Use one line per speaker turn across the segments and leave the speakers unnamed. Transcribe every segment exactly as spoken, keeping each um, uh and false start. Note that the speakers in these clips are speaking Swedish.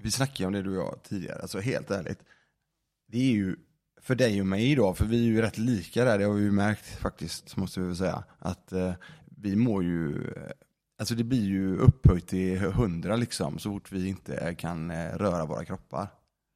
vi snackade om det du och jag tidigare, alltså helt ärligt. Det är ju för dig och mig då, för vi är ju rätt lika där, det har vi ju märkt faktiskt, måste vi väl säga, att eh, vi mår ju, alltså det blir ju upphöjt till hundra liksom, så fort vi inte kan eh, röra våra kroppar.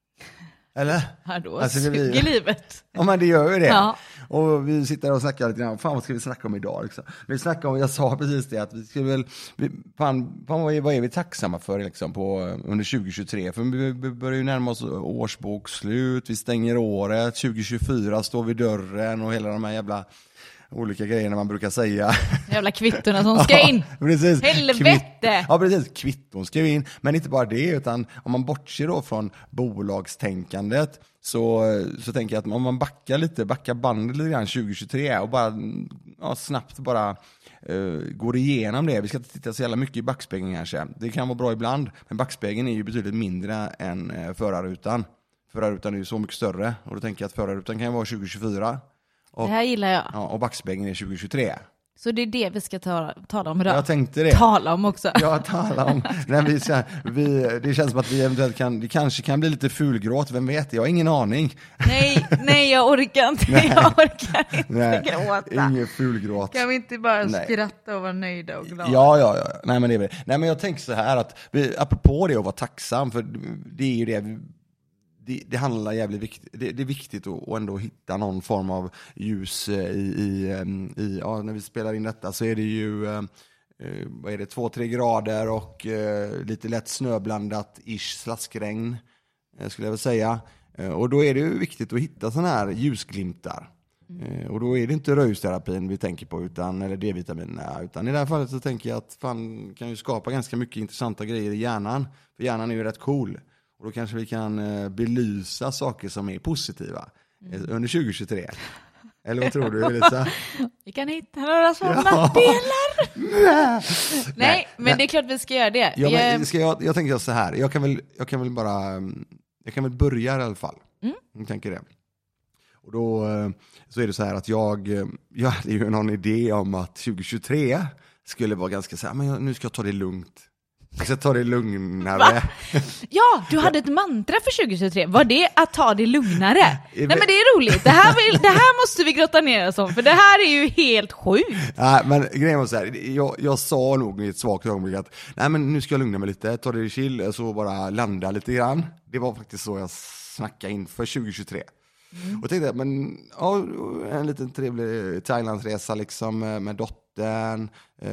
Eller?
Hallå,
alltså det
blir... i livet.
Ja, men det gör ju det.
Ja.
Och vi sitter och snackar lite grann. Fan, vad ska vi snacka om idag? Liksom? Vi snackar om, jag sa precis det, att vi ska väl, vi, fan, fan, vad, är, vad är vi tacksamma för liksom, på, under tjugo tjugotre? För vi, vi börjar ju närma oss årsbokslut, vi stänger året, tjugo tjugofyra står vid dörren och hela de här jävla olika grejerna man brukar säga.
Jävla kvittorna som ska in.
Ja, precis.
Helvete!
Kvitt, ja, precis. Kvitton ska in. Men inte bara det, utan om man bortser då från bolagstänkandet, så, så tänker jag att om man backar lite, backar bandet lite grann tjugo tjugotre och bara ja, snabbt bara uh, går igenom det. Vi ska inte titta så jävla mycket i backspegeln kanske. Det kan vara bra ibland, men backspegeln är ju betydligt mindre än uh, förarrutan. Förarrutan är ju så mycket större, och då tänker jag att förarrutan kan vara tjugo tjugofyra. Och,
det här gillar jag.
Ja, och backspegeln är tjugo tjugotre.
Så det är det vi ska tala, tala om idag.
Jag tänkte det.
Tala om också.
Ja, tala om. Nej, vi ska, vi, det känns som att vi eventuellt kan, det kanske kan bli lite fulgråt, vem vet, jag har ingen aning.
Nej, nej jag orkar inte, nej. jag orkar inte
nej,
gråta.
Ingen fulgråt.
Kan vi inte bara
nej.
skratta och vara nöjda och glada?
Ja, ja, ja. Nej, men det är väl. Nej, men jag tänker så här att, vi, apropå det att vara tacksam, för det är ju det vi, Det, det handlar jävligt viktigt. Det, det är viktigt att, att ändå hitta någon form av ljus i, i, i ja, när vi spelar in detta så är det ju eh, vad är det, två, tre grader och eh, lite lätt snöblandat ish slaskregn eh, skulle jag väl säga. Eh, och då är det ju viktigt att hitta sådana här ljusglimtar. Mm. Eh, och då är det inte röjsterapin vi tänker på, utan, eller D-vitaminerna, utan i det här fallet så tänker jag att fan kan ju skapa ganska mycket intressanta grejer i hjärnan. För hjärnan är ju rätt cool. Och då kanske vi kan eh, belysa saker som är positiva mm. under tjugo tjugotre. Eller vad tror du, Elisa?
Vi kan hitta några sådana ja. delar. Nej, nej, men nej. Det är klart vi ska göra det.
Ja, men ska jag, jag tänker så här. Jag kan väl, jag kan väl bara... Jag kan väl börja i alla fall. Mm. Jag tänker det. Och då så är det så här att jag... Jag hade ju någon idé om att tjugo tjugotre skulle vara ganska så här... Men nu ska jag ta det lugnt. Jag ska ta det lugnare. Va?
Ja, du hade ett mantra för tjugo tjugotre. Var det att ta det lugnare? Nej, men det är roligt. Det här, vill, det här måste vi grotta ner oss om. För det här är ju helt sjukt.
Nej, men grejen var så här. Jag, jag sa nog i ett svagt ögonblick att nej, men nu ska jag lugna mig lite. Ta det chill, så bara landa lite grann. Det var faktiskt så jag snackade inför tjugo tjugotre. Mm. Och tänkte, men ja, en liten trevlig Thailandsresa liksom med dottern.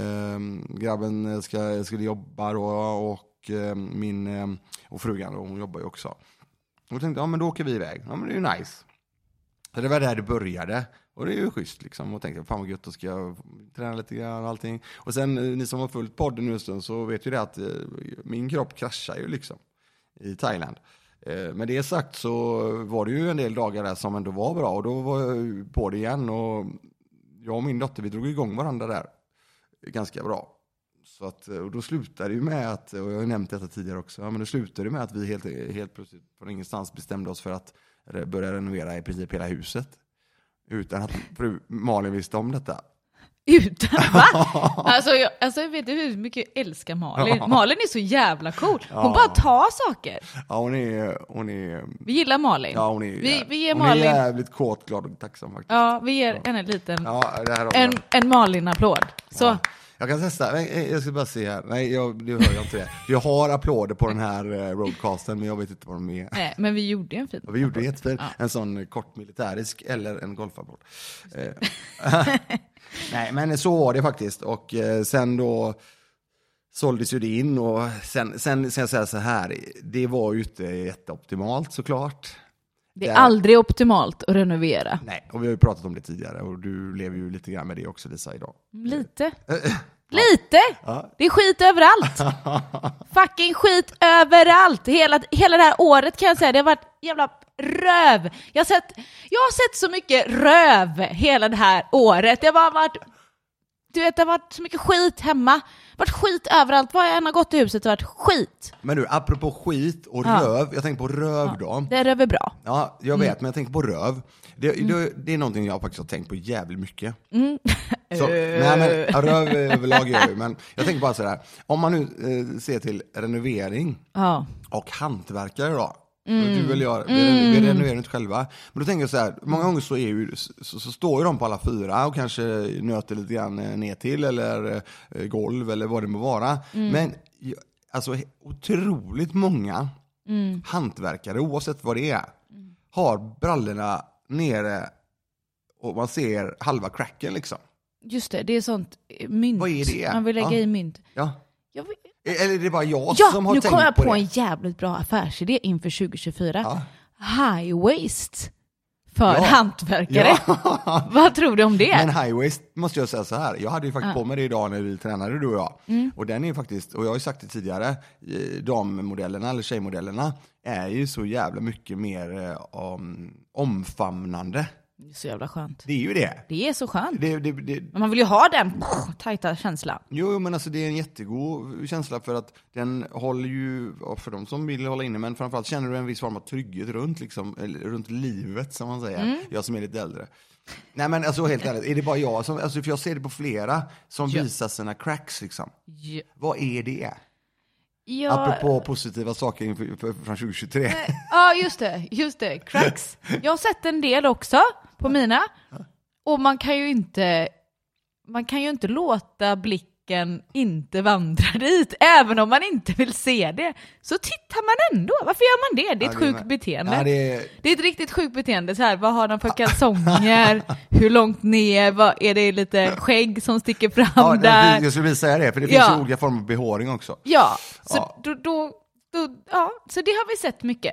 Um, grabben ska, skulle jobba då, och um, min um, och frugan då, hon jobbar ju också. Och tänkte, ja men då åker vi iväg. Ja men det är ju nice. Så det var där det började. Och det är ju schysst liksom. Och tänkte, fan vad gött, då ska jag träna lite grann och allting. Och sen, ni som har följt podden nu en stund, så vet ju det att uh, min kropp kraschar ju liksom i Thailand. Med det sagt så var det ju en del dagar där som ändå var bra, och då var jag på det igen, och jag och min dotter, vi drog igång varandra där ganska bra. Så att, och då slutade det ju med att, och jag har nämnt detta tidigare också, ja, men det slutade med att vi helt, helt plötsligt från ingenstans bestämde oss för att börja renovera i princip hela huset. Utan att fru Malin visste om detta.
Utan, va? Alltså, jag, alltså jag vet inte hur mycket jag älskar Malin. Malin är så jävla cool. Hon ja. bara tar saker.
Ja, hon är, hon är...
Vi gillar Malin.
Ja, hon är,
vi, vi ger
hon
Malin...
är jävligt kåt, glad och tacksam faktiskt.
Ja, vi ger henne en liten...
Ja, det här
en, en Malin-applåd. Så...
Ja. Jag kan testa, jag ska bara se här. Nej, jag, det hör jag inte det. Jag har applåder på den här roadcasten, men jag vet inte vad de är.
Nej, men vi gjorde en fin.
Och vi gjorde en jättefin. Ja. En sån kort militärisk eller en golfapplåd. Nej, men så var det faktiskt. Och sen då såldes ju det in. Och sen, sen, sen jag säger så här, det var ju inte jätteoptimalt såklart.
Det är Där. aldrig optimalt att renovera.
Nej, och vi har ju pratat om det tidigare. Och du lever ju lite grann med det också, Lisa, idag.
Lite. Lite? Ja. Det är skit överallt. Fucking skit överallt. Hela, hela det här året kan jag säga, det har varit jävla röv. Jag har sett, jag har sett så mycket röv hela det här året. Det har varit, du vet, det har varit så mycket skit hemma. Det har varit skit överallt. Var jag än har gått i huset har det varit skit.
Men nu, apropå skit och ja. röv. Jag tänker på röv ja. då.
Det är röv är bra.
Ja, jag vet, mm. men jag tänker på röv. Det, mm. det, det är någonting jag faktiskt har tänkt på jävligt mycket.
Mm.
Så, nej, men röv överlag gör ju, men jag tänker bara sådär, om man nu eh, ser till renovering
ja.
och hantverkare då,
Mm.
du vill göra, vi,
mm.
vi renoverar inte själva, men då tänker jag så här, många gånger så, är ju, så, så står ju de på alla fyra och kanske nöter lite grann ner till eller eh, golv eller vad det må vara, mm. men alltså otroligt många mm. hantverkare, oavsett vad det är, mm. har brallorna nere och man ser halva cracken liksom.
Just det, det är sånt mynt.
Vad är det?
Man vill lägga
ja.
i mynt.
Ja.
Jag vill...
Eller är det bara jag
ja,
som har tänkt på det?
Ja, nu kom jag på en jävligt bra affärsidé inför tjugo tjugofyra. Ja. High waist för ja. hantverkare. Ja. Vad tror du om det?
Men high waist måste jag säga så här. Jag hade ju faktiskt ja. på mig det idag när vi tränade, du och jag. Mm. Och den är ju faktiskt, och jag har ju sagt det tidigare, dammodellerna eller tjejmodellerna är ju så jävla mycket mer um, omfamnande.
Det är så jävla skönt.
Det är ju det.
Det är så skönt.
Det, det, det...
Men man vill ju ha den pff, tajta känslan.
Jo, men alltså det är en jättegod känsla för att den håller ju, för de som vill hålla inne, men framförallt känner du en viss form av trygghet runt, liksom, runt livet som man säger. Mm. Jag som är lite äldre. Nej, men alltså helt ärligt, är det bara jag som, alltså för jag ser det på flera som ja. visar sina cracks liksom. Ja. Vad är det? Ja. Apropå positiva saker inför, för, från tjugo tjugotre.
Ja, just det, just det. Cracks. Jag har sett en del också på mina. Och man kan ju inte man kan ju inte låta blicken inte vandra dit. Även om man inte vill se det. Så tittar man ändå. Varför gör man det? Det är ett ja, det sjukt är, beteende. Ja, det, är... det är ett riktigt sjukt beteende. Så här, vad har de för kalsonger? Hur långt ner? Vad, är det lite skägg som sticker fram ja, där?
Jag skulle vilja säga det. För det finns ja. ju olika former av behåring också.
Ja, så, ja. Då, då, då, ja, så det har vi sett mycket.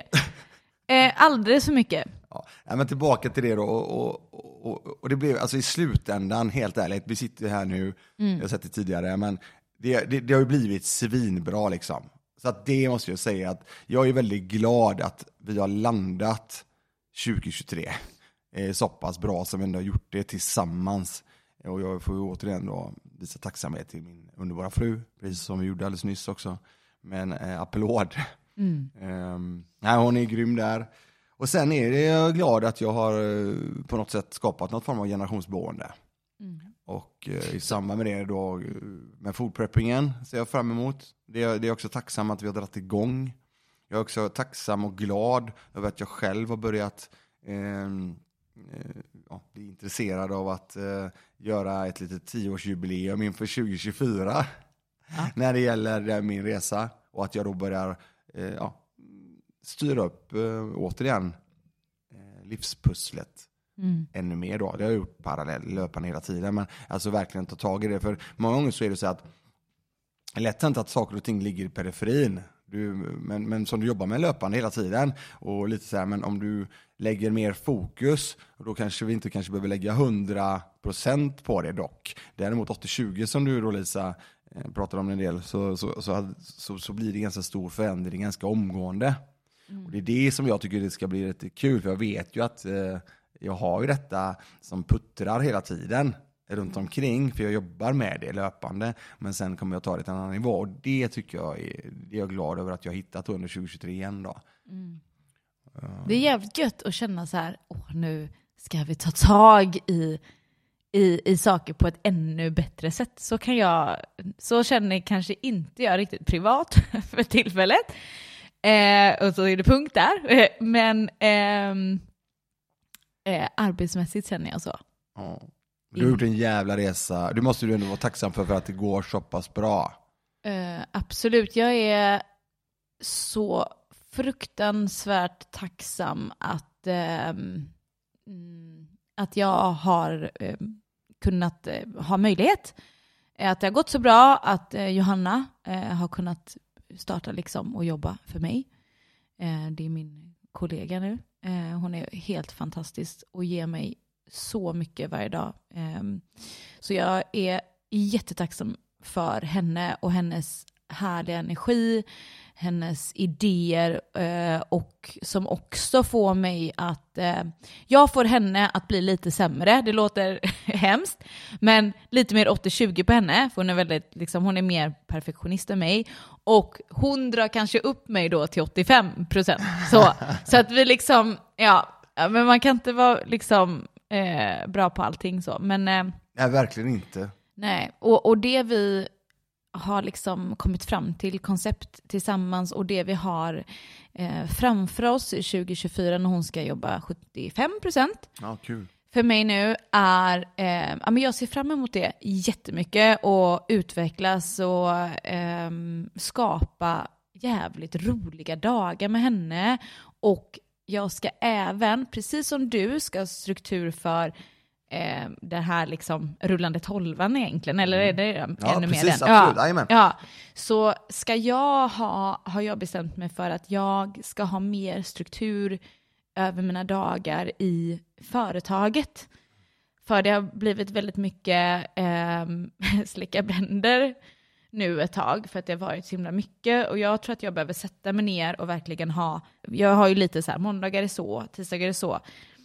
Eh, alldeles för mycket.
Ja, men tillbaka till det då och, och, och, och det blev alltså i slutändan, helt ärligt, vi sitter här nu, mm. jag har sett det tidigare, men det, det, det har ju blivit svinbra liksom. Så att det måste jag säga att jag är väldigt glad att vi har landat tjugo tjugotre eh, så pass bra som vi ändå har gjort det tillsammans. Och jag får ju återigen då visa tacksamhet till min underbara fru, precis som vi gjorde alldeles nyss också. Men eh, applåd. Mm. Um, nej, hon är grym där. Och sen är det jag glad att jag har på något sätt skapat något form av generationsboende. Mm. Och eh, i samband med det då, med foodpreppingen ser jag fram emot. Det är, det är också tacksam att vi har dragit igång. Jag är också tacksam och glad över att jag själv har börjat eh, eh, ja, bli intresserad av att eh, göra ett litet tioårsjubileum inför tjugo tjugofyra. Ja. När det gäller min resa. Och att jag då börjar eh, ja, styra upp eh, återigen eh, livspusslet mm. ännu mer då. Det har jag gjort parallellt löpande hela tiden, men alltså verkligen ta tag i det, för många gånger så är det så att lätt hänt att saker och ting ligger i periferin. Du, men, men som du jobbar med löpande hela tiden och lite så här, men om du lägger mer fokus, då kanske vi inte kanske behöver lägga hundra procent på det dock. Däremot åttio tjugo som du då, Lisa, pratar om en del, så, så, så, så, så blir det ganska stor förändring ganska omgående. Mm. Och det är det som jag tycker det ska bli lite kul, för jag vet ju att eh, jag har ju detta som puttrar hela tiden runt omkring, för jag jobbar med det löpande, men sen kommer jag ta det till en annan nivå, och det tycker jag är, det är jag glad över att jag har hittat under tjugo tjugotre igen då. Mm. Uh.
Det är jävligt gött att känna så här, åh, nu ska vi ta tag i I, i saker på ett ännu bättre sätt. Så kan jag, så känner kanske inte jag riktigt privat för tillfället. Eh, och så är det punkt där. Eh, men eh, eh, arbetsmässigt känner jag så.
Ja. Du har gjort en jävla resa. Du måste ju ändå vara tacksam för, för att det går så pass bra.
Eh, absolut. Jag är så fruktansvärt tacksam att eh, att jag har eh, kunnat eh, ha möjlighet. Att det har gått så bra att eh, Johanna eh, har kunnat starta liksom och jobba för mig. Eh, det är min kollega nu. Eh, hon är helt fantastisk och ger mig så mycket varje dag. Eh, så jag är jättetacksam för henne och hennes härliga energi, hennes idéer eh, och som också får mig att eh, jag får henne att bli lite sämre. Det låter hemskt, men lite mer åttio tjugo på henne, för hon är väldigt liksom, hon är mer perfektionist än mig, och hon drar kanske upp mig då till åttiofem procent. Så så att vi liksom ja, men man kan inte vara liksom eh, bra på allting så, men eh,
Nej, verkligen inte.
Nej, och, och det vi har liksom kommit fram till koncept tillsammans och det vi har eh, framför oss i tjugo tjugofyra när hon ska jobba sjuttiofem procent.
Ja, kul.
För mig nu är, eh, ja, men jag ser fram emot det jättemycket och utvecklas och eh, skapa jävligt roliga dagar med henne. Och jag ska även, precis som du, ska ha struktur för eh, det här liksom rullande tolvan egentligen, eller är det ännu
ja,
mer
precis,
den?
absolut.
Ja, ja, så ska jag ha, har jag bestämt mig för att jag ska ha mer struktur över mina dagar i företaget. För det har blivit väldigt mycket eh, slicka bränder nu ett tag för att det har varit så himla mycket och jag tror att jag behöver sätta mig ner och verkligen ha, jag har ju lite så här, måndagar är så, tisdagar är så.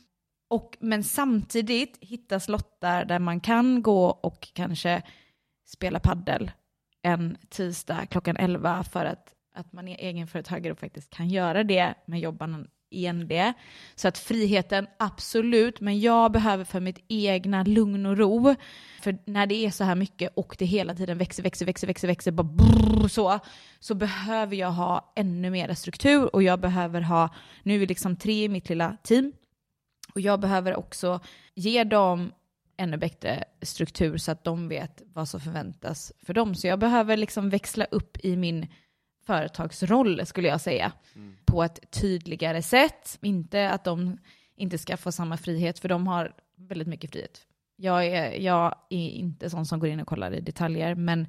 Och, men samtidigt hitta slottar där man kan gå och kanske spela paddel en tisdag klockan elva för att, att man är egenföretagare och faktiskt kan göra det med jobbarna igen det. Så att friheten, absolut, men jag behöver för mitt egna lugn och ro. För när det är så här mycket och det hela tiden växer, växer, växer, växer, växer bara brrr, så, så behöver jag ha ännu mer struktur och jag behöver ha, nu är vi liksom tre i mitt lilla team och jag behöver också ge dem ännu bättre struktur så att de vet vad som förväntas för dem. Så jag behöver liksom växla upp i min företagsroll, skulle jag säga, mm. på ett tydligare sätt. Inte att de inte ska få samma frihet, för de har väldigt mycket frihet. Jag är, jag är inte sån som går in och kollar i detaljer, men,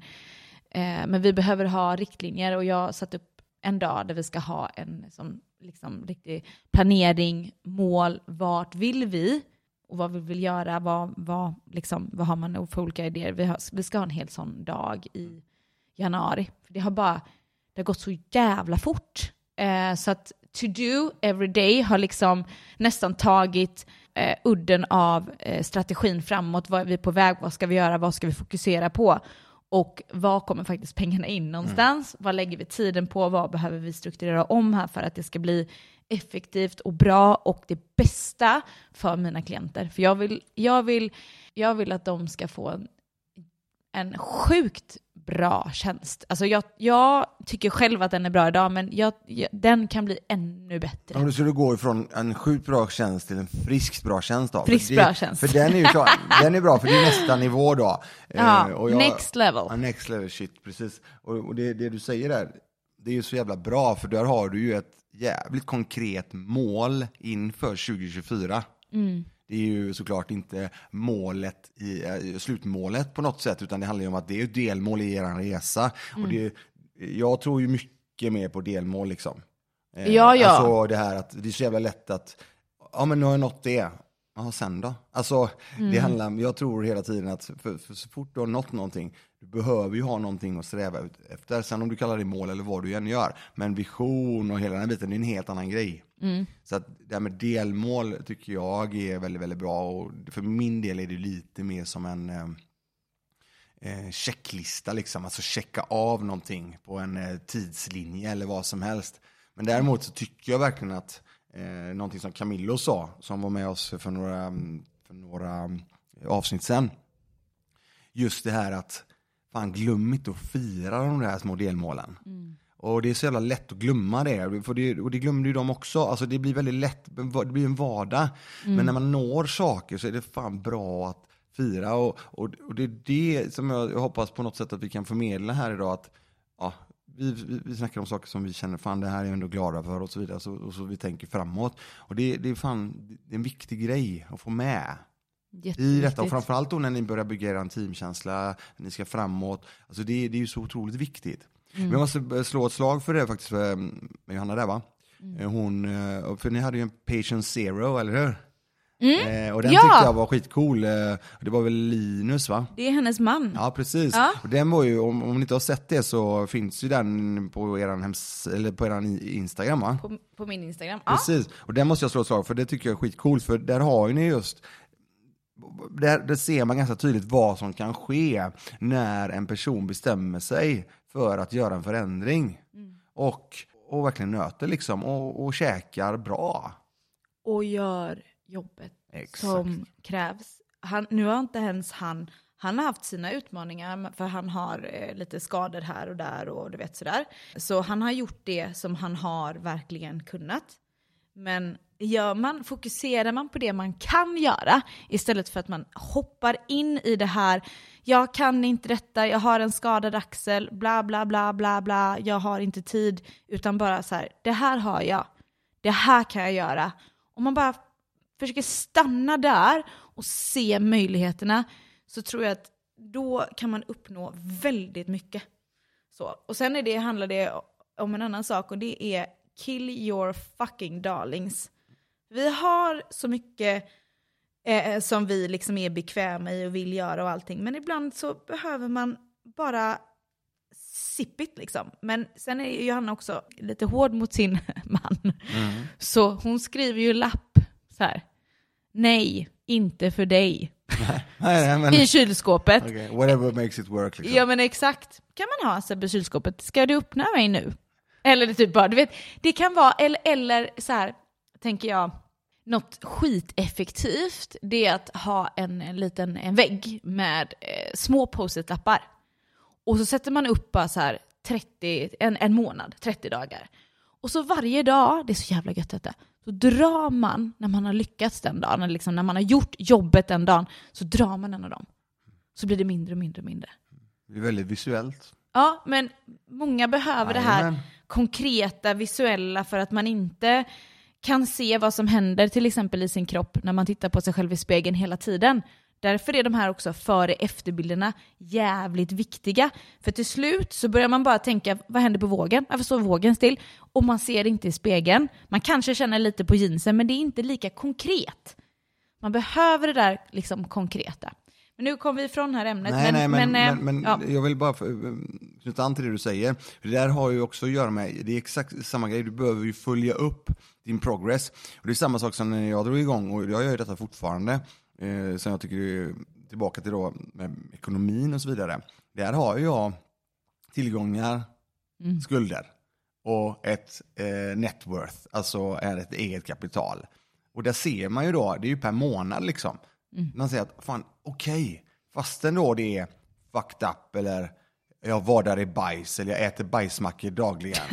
eh, men vi behöver ha riktlinjer och jag har satt upp en dag där vi ska ha en som, liksom, riktig planering, mål, vart vill vi och vad vi vill göra, vad, vad, liksom, vad har man för olika idéer. Vi, har, vi ska ha en helt sån dag i januari. För det har bara Det har gått så jävla fort. Eh, så att to do every day har liksom nästan tagit eh, udden av eh, strategin framåt. Vad är vi på väg? Vad ska vi göra? Vad ska vi fokusera på? Och vad kommer faktiskt pengarna in någonstans? Mm. Vad lägger vi tiden på? Vad behöver vi strukturera om här för att det ska bli effektivt och bra och det bästa för mina klienter? För jag vill, jag vill, jag vill att de ska få en, en sjukt bra tjänst. Alltså jag, jag tycker själv att den är bra idag, men jag, jag, den kan bli ännu bättre.
Om du skulle gå ifrån en sjukt bra tjänst till en friskt bra tjänst då?
Friskt bra tjänst.
För den är ju klar, den är bra för det är nästa nivå då.
Ja,
eh, och jag,
next level.
Ja, next level shit, precis. Och, och det, det du säger där, det är ju så jävla bra, för där har du ju ett jävligt konkret mål inför tjugo tjugofyra. Mm. Det är ju såklart inte målet i, äh, slutmålet på något sätt, utan det handlar ju om att det är ett delmål i er resa. Mm. Och det, jag tror ju mycket mer på delmål liksom. Eh,
ja, ja.
Alltså det här att det är så jävla lätt att, ja men nu har jag nått det. Ja, sen då? Alltså mm. det handlar, jag tror hela tiden att för, för så fort du har nått någonting, du behöver ju ha någonting att sträva ut efter. Sen om du kallar det mål eller vad du än gör. Men vision och hela den biten, det är en helt annan grej. Mm. Så att det här med delmål tycker jag är väldigt, väldigt bra. Och för min del är det lite mer som en eh, checklista liksom. Alltså checka av någonting på en eh, tidslinje eller vad som helst. Men däremot så tycker jag verkligen att eh, någonting som Camillo sa, som var med oss för några, för några avsnitt sen. Just det här att fan, glöm inte att fira de där små delmålen. Mm. Och det är så jävla lätt att glömma det. För det och det glömde ju de också. Alltså det blir väldigt lätt, det blir en vardag. Mm. Men när man når saker så är det fan bra att fira. Och, och, och det är det som jag hoppas på något sätt att vi kan förmedla här idag. Att ja, vi, vi, vi snackar om saker som vi känner, fan det här är jag ändå glada för och så vidare. Så, och så vi tänker framåt. Och det, det är fan det är en viktig grej att få med. I detta, och framförallt då när ni börjar bygga er teamkänsla, ni ska framåt, alltså det, det är ju så otroligt viktigt. Mm. Men jag måste slå ett slag för det faktiskt för, med Johanna där va? Mm. Hon, för ni hade ju en Patient Zero, eller hur? Mm. Eh, och den ja. tyckte jag var skitcool. Eh, det var väl Linus va?
Det är hennes man.
Ja precis. Ja. Och den var ju, om, om ni inte har sett det så finns ju den på eran hems, eller på eran Instagram va?
På, på min Instagram.
Precis. Ja. Och den måste jag slå ett slag för, det tycker jag är skitcoolt, för där har ju ni just Där, där ser man ganska tydligt vad som kan ske när en person bestämmer sig för att göra en förändring. Mm. Och, och verkligen nöter liksom och, och käkar bra.
Och gör jobbet Exakt. som krävs. han, nu har inte ens han, han har haft sina utmaningar för han har eh, lite skador här och där och du vet sådär. Så han har gjort det som han har verkligen kunnat. Men gör man, fokuserar man på det man kan göra istället för att man hoppar in i det här, jag kan inte detta, jag har en skadad axel, bla bla bla bla bla, jag har inte tid, utan bara så här, det här har jag, det här kan jag göra. Om man bara försöker stanna där och se möjligheterna, så tror jag att då kan man uppnå väldigt mycket. Så. Och sen är det, handlar det om en annan sak, och det är kill your fucking darlings. Vi har så mycket eh, som vi liksom är bekväma i och vill göra och allting. Men ibland så behöver man bara sippigt liksom. Men sen är Johanna också lite hård mot sin man. Mm. Så hon skriver ju lapp så här: nej, inte för dig.
nej, nej, men...
I kylskåpet.
Okay. Whatever makes it work. Liksom.
Ja, men exakt. Kan man ha så i kylskåpet? Ska du öppna mig nu? Eller det typ bara, du vet, det kan vara, eller, eller så här, tänker jag, något skiteffektivt, det är att ha en, en liten en vägg med eh, små post-it-lappar. Och så sätter man upp bara så här trettio, en, en månad, trettio dagar. Och så varje dag, det är så jävla gött detta, så drar man, när man har lyckats den dagen, eller liksom när man har gjort jobbet den dagen, så drar man en av dem. Så blir det mindre och mindre och mindre.
Det är väldigt visuellt.
Ja, men många behöver
Nej,
det här
men...
konkreta, visuella, för att man inte kan se vad som händer till exempel i sin kropp när man tittar på sig själv i spegeln hela tiden. Därför är de här också före- efterbilderna jävligt viktiga. För till slut så börjar man bara tänka, vad händer på vågen? Varför står vågen still? Och man ser det inte i spegeln. Man kanske känner lite på jeansen, men det är inte lika konkret. Man behöver det där liksom konkreta. Men nu kommer vi ifrån det här ämnet.
Nej,
men,
nej, men,
men,
men, men
ja.
jag vill bara knyta an till det du säger. För det där har ju också att göra med, det är exakt samma grej. Du behöver ju följa upp din progress. Och det är samma sak som när jag drog igång, och jag gör detta fortfarande. Eh, som jag tycker är tillbaka till då med ekonomin och så vidare. Där har jag tillgångar, mm. skulder och ett eh, net worth, alltså ett eget kapital. Och där ser man ju då, det är ju per månad liksom. Mm. Man säger att fan, okej, okay, fastän då det är fucked up, eller jag var där i bajs, eller jag äter bajsmackor dagligen.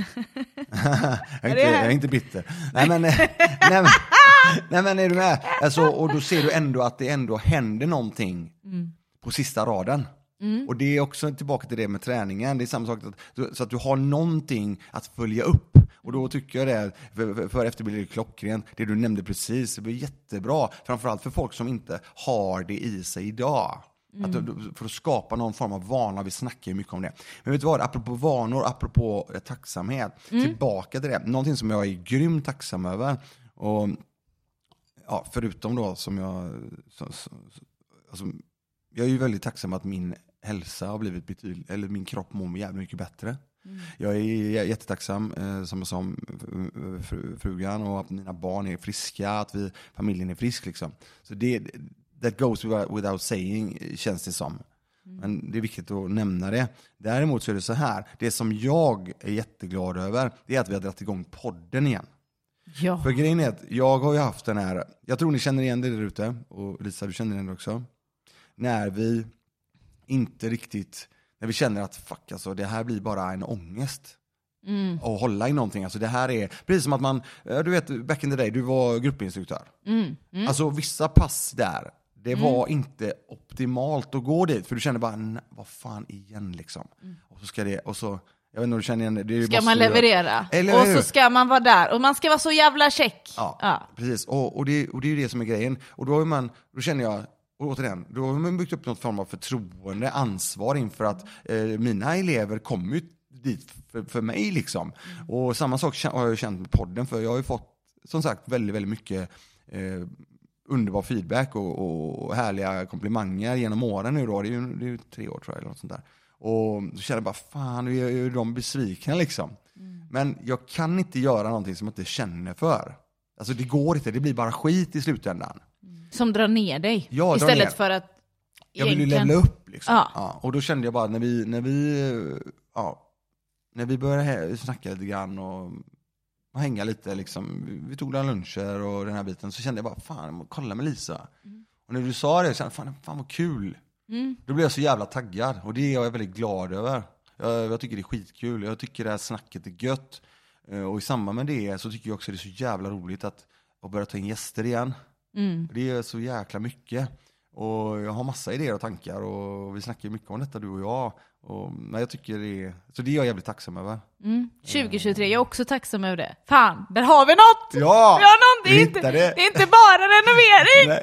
jag, är inte, jag är inte bitter. Nej men, nej, men, nej men är du med? Alltså, och då ser du ändå att det ändå händer någonting mm. på sista raden. Mm. Och det är också tillbaka till det med träningen. Det är samma sak, att, så att du har någonting att följa upp. Och då tycker jag det, för, för efterbilder är klockrent. Det du nämnde precis, det blir jättebra. Framförallt för folk som inte har det i sig idag. Mm. Att, för att skapa någon form av vana, vi snackar ju mycket om det. Men vet du vad, apropå vanor, apropå eh, tacksamhet, mm. tillbaka till det. Någonting som jag är grymt tacksam över. Och ja, förutom då som jag... Så, så, alltså, jag är ju väldigt tacksam att min hälsa har blivit betydligt, eller min kropp mår jävligt mycket bättre. Mm. Jag är jättetacksam eh, som som fr, frugan, och att mina barn är friska, att vi, familjen är frisk liksom. Så det, that goes without, without saying, känns det som. Mm. Men det är viktigt att nämna det. Däremot så är det så här, det som jag är jätteglad över, det är att vi har dragit igång podden igen.
Ja.
För grejen är att jag har ju haft den här, jag tror ni känner igen det där ute, och Lisa, du känner igen det också. När vi inte riktigt, när vi känner att fuck, alltså, det här blir bara en ångest. Mm. Och hålla i någonting. Alltså det här är precis som att man, du vet, back in the day, du var gruppinstruktör. Mm. Mm. Alltså vissa pass där, det mm. var inte optimalt att gå dit. För du känner bara, vad fan igen liksom. Mm. Och så ska det, och så, jag vet inte om du känner igen det. det är
ska man leverera. Eller, och så ska man vara där. Och man ska vara så jävla check.
Ja, ja. Precis. Och, och, det, och det är ju det som är grejen. Och då är man, då känner jag, och återigen, då har man byggt upp något form av förtroende, ansvar inför att eh, mina elever kommer ju dit för, för mig liksom. Mm. Och samma sak har jag känt med podden, för jag har ju fått som sagt väldigt, väldigt mycket eh, underbar feedback och, och härliga komplimanger genom åren nu då. Det är ju, det är ju tre år tror jag eller något sånt där. Och så känner jag bara, fan, nu är ju de besvikna liksom. Mm. Men jag kan inte göra någonting som jag inte känner för. Alltså det går inte, det blir bara skit i slutändan.
Som drar ner dig.
Ja,
istället
ner.
för att
jag vill ju levla upp liksom.
Ja.
Ja, och då kände jag bara när vi när vi ja, när vi började snacka lite grann och, och hänga lite liksom, vi tog några luncher och den här biten, så kände jag bara fan, kolla med Lisa. Mm. Och när du sa det, jag kände, fan, fan vad kul. Mm. Då blev jag så jävla taggad. Och det är jag väldigt glad över. Jag, jag tycker det är skitkul. Jag tycker det här snacket är gött. Och i samband med det så tycker jag också det är så jävla roligt att, att börja ta in gäster igen. Mm. Det är så jäkla mycket. Och jag har massa idéer och tankar. Och vi snackar mycket om detta, du och jag. Och, men jag tycker det är... Så det är jag jävligt tacksam över.
Mm. tjugo tjugotre, jag är också tacksam över det. Fan, där har vi något!
Ja!
Vi har något. Det, är inte, det. det är inte bara renovering!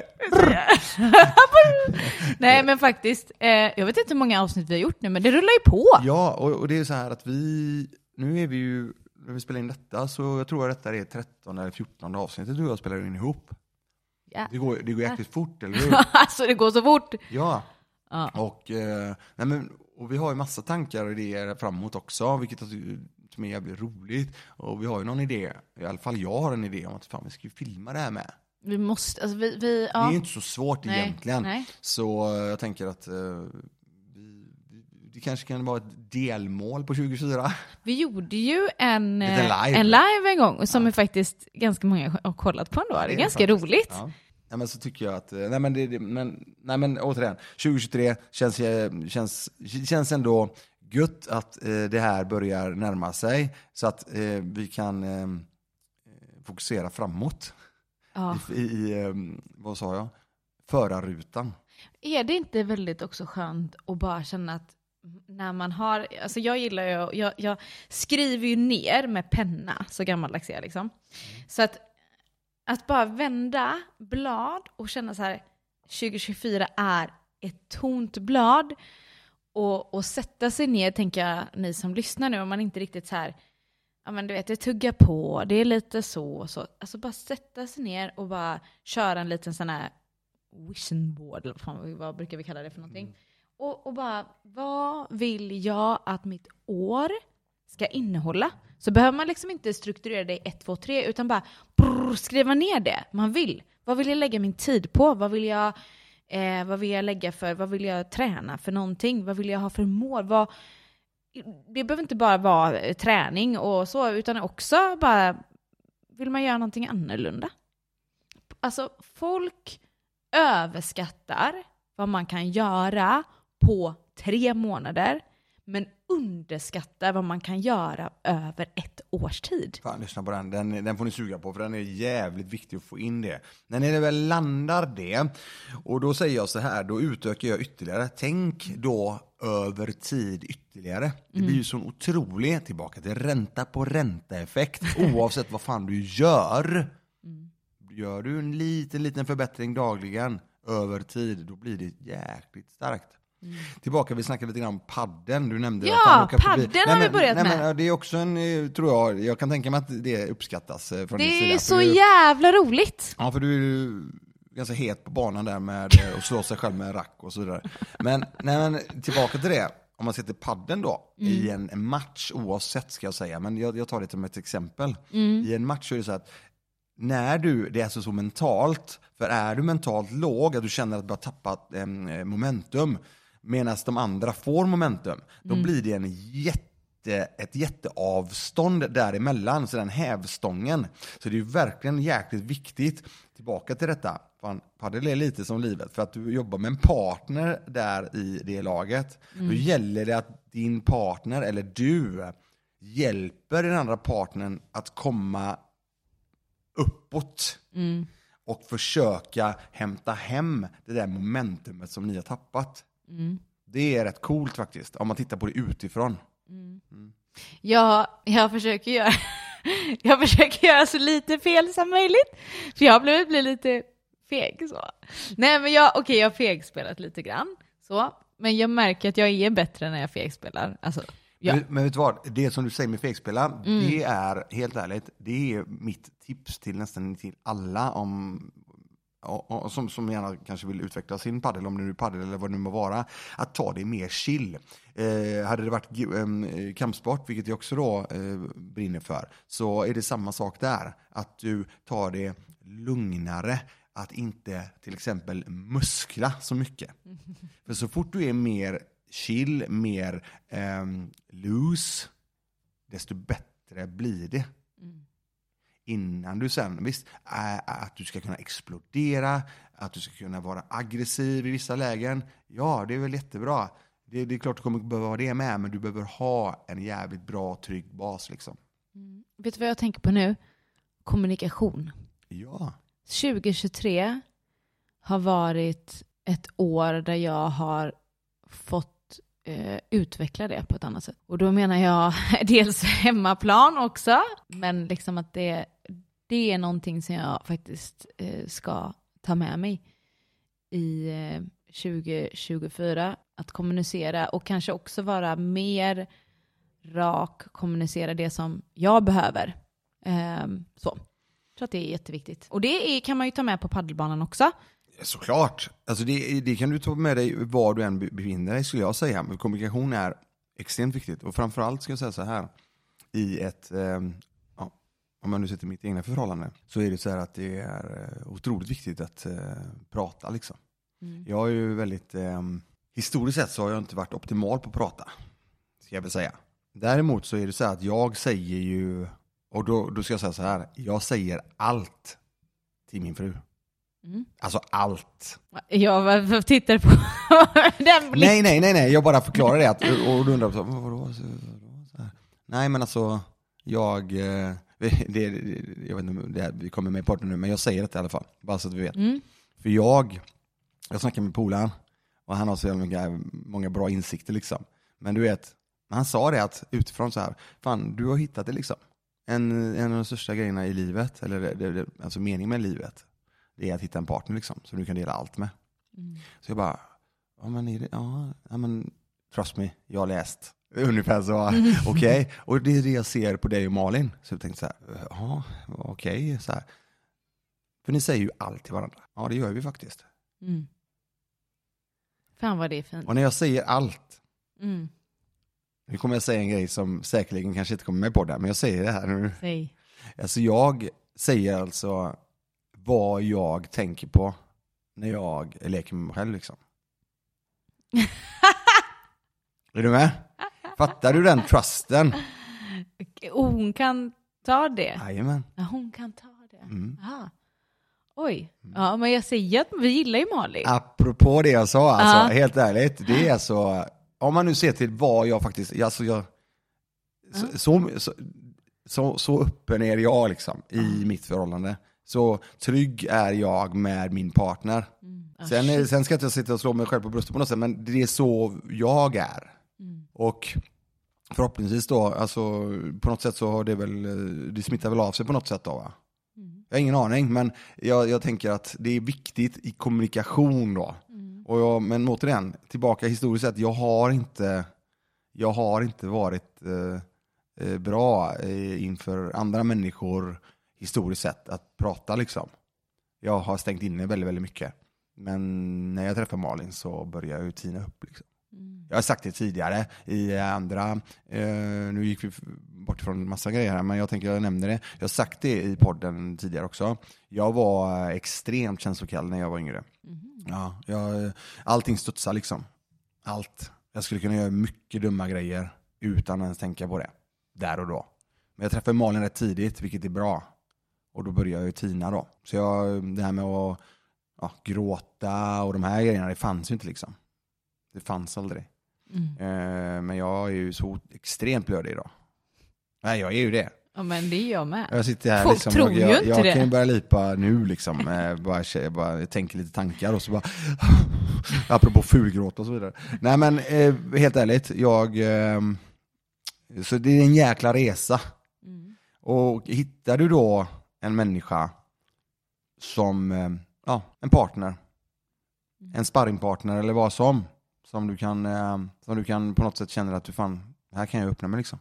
Nej. Nej, men faktiskt. Eh, jag vet inte hur många avsnitt vi har gjort nu, men det rullar ju på.
Ja, och, och det är så här att vi... Nu är vi ju... När vi spelar in detta så jag tror att detta är trettonde eller fjortonde avsnittet du och jag spelar in ihop. Ja. Det går, det går jäkligt fort, eller hur?
Alltså det går så fort.
Ja. ja. Och, eh, nej men, och vi har ju massa tankar och idéer framåt också, vilket som är jävligt roligt. Och vi har ju någon idé, i alla fall jag har en idé om att fan, vi ska ju filma det här med.
Vi måste, alltså vi... vi ja.
Det är ju inte så svårt nej, egentligen. Nej. Så jag tänker att... Eh, det kanske kan vara ett delmål på tjugohundrafyra.
Vi gjorde ju en live. en live en gång som ja. är faktiskt ganska många har kollat på ändå. Det är, det är ganska faktiskt roligt. Ja.
Ja, men så tycker jag att nej men det men nej men återigen tjugohundratjugotre känns känns känns ändå gött att eh, det här börjar närma sig så att eh, vi kan eh, fokusera framåt. Ja. I, i eh, vad sa jag? Förarrutan.
Är det inte väldigt också skönt att bara känna att när man har, alltså jag gillar ju, jag, jag skriver ju ner med penna, så gammaldags är jag liksom. Mm. Så att, att bara vända blad och känna så här, tjugo tjugofyra är ett tomt blad och, och sätta sig ner, tänker jag, ni som lyssnar nu, om man inte riktigt så här, ja men du vet, det tuggar på, det är lite så och så. Alltså bara sätta sig ner och bara köra en liten sån här vision board, eller vad, vad brukar vi kalla det för någonting? Mm. Och, och bara, vad vill jag att mitt år ska innehålla? Så behöver man liksom inte strukturera det i ett, två, tre, utan bara brrr, skriva ner det man vill. Vad vill jag lägga min tid på? Vad vill jag, eh, vad vill jag lägga för? Vad vill jag träna för någonting? Vad vill jag ha för mål? Vad, det behöver inte bara vara träning och så, utan också bara, vill man göra någonting annorlunda? Alltså, folk överskattar vad man kan göra på tre månader, men underskattar vad man kan göra över ett års tid.
Fan, lyssna på den. den. Den får ni suga på, för den är jävligt viktig att få in det. När ni väl landar det, och då säger jag så här, då utökar jag ytterligare. Tänk då över tid ytterligare. Det blir ju så otroligt tillbaka till ränta på ränta-effekt, oavsett vad fan du gör. Mm. Gör du en liten, liten förbättring dagligen över tid, då blir det jäkligt starkt. Mm. Tillbaka, vi snackade lite grann om padden. Du nämnde
ja, padden har nej, vi börjat nej, med.
Men, det är också en, tror jag, jag kan tänka mig att det uppskattas från din sida.
Det är så du, jävla roligt.
Ja, för du är ganska het på banan där med att slå sig själv med en rack och så vidare. Men, nej, men tillbaka till det. Om man sätter padden då mm. i en, en match, oavsett ska jag säga, men jag, jag tar det som ett exempel. Mm. I en match så är det så att när du, det är alltså så mentalt, för är du mentalt låg, att du känner att du har tappat eh, momentum, medan de andra får momentum, då mm. blir det en jätte, ett jätteavstånd däremellan, så den hävstången. Så det är ju verkligen jäkligt viktigt, tillbaka till detta, fan, padel är lite som livet, för att du jobbar med en partner där i det laget, mm. då gäller det att din partner, eller du, hjälper den andra partnern att komma uppåt mm. och försöka hämta hem det där momentumet som ni har tappat. Mm. Det är rätt coolt faktiskt, om man tittar på det utifrån.
Mm. Mm. Ja, jag försöker göra jag försöker göra så lite fel som möjligt, för jag har blivit bli lite feg så. Nej, men jag okej, okay, jag har fegspelat lite grann så, men jag märker att jag är bättre när jag fegspelar. Alltså ja.
Men, men vet du vad? Det som du säger med fegspela, mm. det är helt ärligt, det är mitt tips till nästan till alla om, och, och, som, som gärna kanske vill utveckla sin paddel, om det nu är paddel eller vad det nu må vara, att ta det mer chill. Eh, hade det varit eh, kampsport, vilket jag också då eh, brinner för, så är det samma sak där. Att du tar det lugnare, att inte till exempel muskla så mycket. Mm. För så fort du är mer chill, mer um, loose, desto bättre blir det. Mm. Innan du sen, visst, äh, att du ska kunna explodera, Att du ska kunna vara aggressiv i vissa lägen. Ja, det är väl jättebra. Det, det är klart du kommer behöva ha det med, men du behöver ha en jävligt bra, trygg bas liksom.
Mm. Vet du vad jag tänker på nu? Kommunikation.
Ja.
tjugo tjugotre har varit ett år där jag har fått eh, utveckla det på ett annat sätt. Och då menar jag dels hemmaplan också, men liksom att det, det är någonting som jag faktiskt eh, ska ta med mig i eh, tjugo tjugofyra. Att kommunicera och kanske också vara mer rak, kommunicera det som jag behöver. Eh, så. Jag tror att det är jätteviktigt. Och det är, kan man ju ta med på paddelbanan också.
Såklart. Alltså det, det kan du ta med dig var du än befinner dig, skulle jag säga. Men kommunikation är extremt viktigt. Och framförallt ska jag säga så här. I ett, eh, ja, om man nu sätter mitt egna förhållande, så är det så här att det är otroligt viktigt att eh, prata liksom. Mm. Jag är ju väldigt, eh, historiskt sett så har jag inte varit optimal på att prata. Ska jag väl säga. Däremot så är det så här att jag säger ju, och då, då ska jag säga så här. Jag säger allt till min fru. Mm. Alltså allt.
Jag tittar på den blick.
Nej, nej, nej, nej. Jag bara förklarar det. Att, och du undrar, vadå, vadå, så här. Nej, men alltså, jag, det, jag vet inte, det, vi kommer med i podden nu, men jag säger det i alla fall. Bara så att vi vet. Mm. För jag, jag snackar med polaren och han har så många, många bra insikter liksom. Men du vet, han sa det att utifrån så här, fan, du har hittat det liksom. En, en av de största grejerna i livet, eller det, det, alltså meningen med livet, det är att hitta en partner liksom, som du kan dela allt med. Mm. Så jag bara, ja men, är det, ja, ja men trust me, jag har läst. Ungefär så, mm. okej. Okay. Och det är det jag ser på dig och Malin. Så jag tänkte så här, ja, okej. Okay, så här. För ni säger ju allt till varandra. Ja, det gör vi faktiskt.
Mm. Fan vad det är fint.
Och när jag säger allt, mm. nu kommer jag säga en grej som säkerligen kanske inte kommer med på det, men jag säger det här nu.
Säg.
Alltså jag säger alltså vad jag tänker på när jag leker med mig själv liksom. Är du med? Fattar du den trusten?
Hon kan ta det.
Jajamän.
Ja, hon kan ta det. Mm. Aha. Oj. Ja, men jag säger att vi gillar ju Malin.
Apropå det jag sa, alltså, uh-huh. helt ärligt, det är så, om man nu ser till vad jag faktiskt, alltså jag, uh-huh. så, så, så, så öppen är jag liksom i uh-huh. mitt förhållande. Så trygg är jag med min partner. Mm. Oh, sen, sen ska jag inte sitta och slå mig själv på bröstet på något sätt, men det är så jag är. Mm. Och förhoppningsvis då, alltså på något sätt så har det väl, det smittar väl av sig på något sätt då, va? Mm. Jag har ingen aning, men jag, jag tänker att det är viktigt i kommunikation då. Mm. Och jag, men återigen, tillbaka historiskt sett, jag har inte, jag har inte varit eh, bra eh, inför andra människor historiskt sett att prata liksom. Jag har stängt inne väldigt, väldigt mycket. Men när jag träffar Malin så börjar jag ju tina upp liksom. Mm. Jag har sagt det tidigare i andra, eh, nu gick vi bort från massa grejer här, men jag tänker jag nämner det. Jag har sagt det i podden tidigare också. Jag var extremt känslokall när jag var yngre. Mm. Ja, jag, allting studsar liksom. Allt. Jag skulle kunna göra mycket dumma grejer utan att ens tänka på det. Där och då. Men jag träffade Malin rätt tidigt, vilket är bra. Och då började jag ju tina då. Så jag, det här med att ja, gråta och de här grejerna, det fanns ju inte liksom. Det fanns aldrig. Mm. Eh, men jag är ju så extremt blödig idag. Nej, jag är ju det.
Ja, men det är jag med.
Jag sitter här
Folk
liksom,
tror
jag,
ju
jag,
inte
jag
det.
kan ju börja lipa nu liksom. eh, bara, jag bara jag tänker lite tankar och så bara apropå fulgråt och så vidare. Nej, men eh, helt ärligt, jag eh, så det är en jäkla resa. Mm. Och hittar du då en människa som eh, ja, en partner, mm. en sparringpartner eller vad som som du kan eh, som du kan på något sätt känna att du fan, här kan jag öppna mig liksom.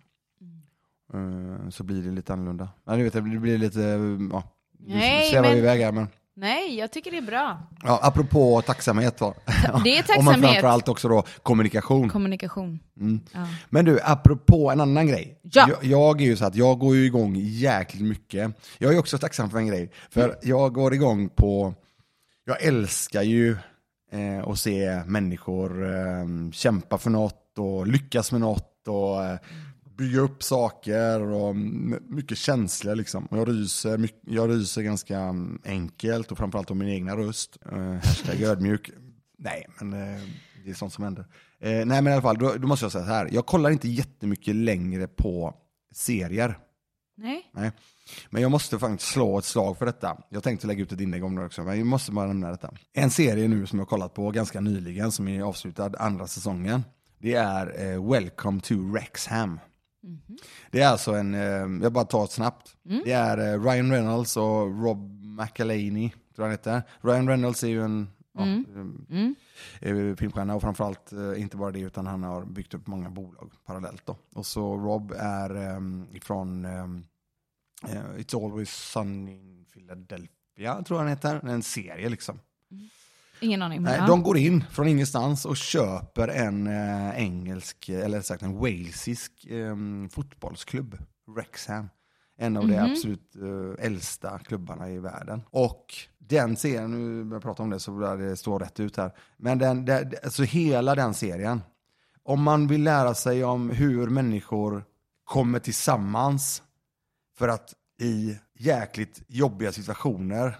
Mm. Så blir det lite annorlunda. Ja, du vet, det blir lite ja,
nej,
svävar
men...
iväg här, men
nej, jag tycker det är bra.
Ja, apropå tacksamhet då.
Det är tacksamhet.
Och man framförallt också då kommunikation.
Kommunikation.
Mm.
Ja.
Men du, apropå en annan grej.
Ja.
Jag, jag är ju så att jag går ju igång jäkligt mycket. Jag är också tacksam för en grej. För mm. jag går igång på, jag älskar ju eh, att se människor eh, kämpa för något och lyckas med något och eh, bygga upp saker och mycket känsla liksom. Jag ryser, mycket, jag ryser ganska enkelt och framförallt om min egna röst. Uh, hashtag ödmjuk. Nej, men uh, det är sånt som händer. Uh, nej, men i alla fall, då, då måste jag säga så här. Jag kollar inte jättemycket längre på serier.
Nej.
Nej. Men jag måste faktiskt slå ett slag för detta. Jag tänkte lägga ut ett inlägg om det också, men jag måste bara nämna detta. En serie nu som jag har kollat på ganska nyligen, som är avslutad andra säsongen. Det är uh, Welcome to Wrexham. Mm-hmm. Det är alltså en, uh, jag bara tar det snabbt. Mm. Det är uh, Ryan Reynolds och Rob McElhenney, tror jag han heter. Ryan Reynolds är ju en mm. ja, mm. Uh, filmstjärna och framförallt uh, inte bara det, utan han har byggt upp många bolag parallellt då. Och så Rob är um, ifrån um, uh, It's Always Sunny in Philadelphia, tror jag han heter. En serie liksom.
Mm. Ingen aning.
Nej, de går in från ingenstans och köper en äh, engelsk, eller sagt en walesisk äh, fotbollsklubb, Wrexham. En av mm-hmm. de absolut äh, äldsta klubbarna i världen. Och den serien, nu när jag pratar om det så där det står rätt ut här. Men den, det, alltså hela den serien, om man vill lära sig om hur människor kommer tillsammans för att i jäkligt jobbiga situationer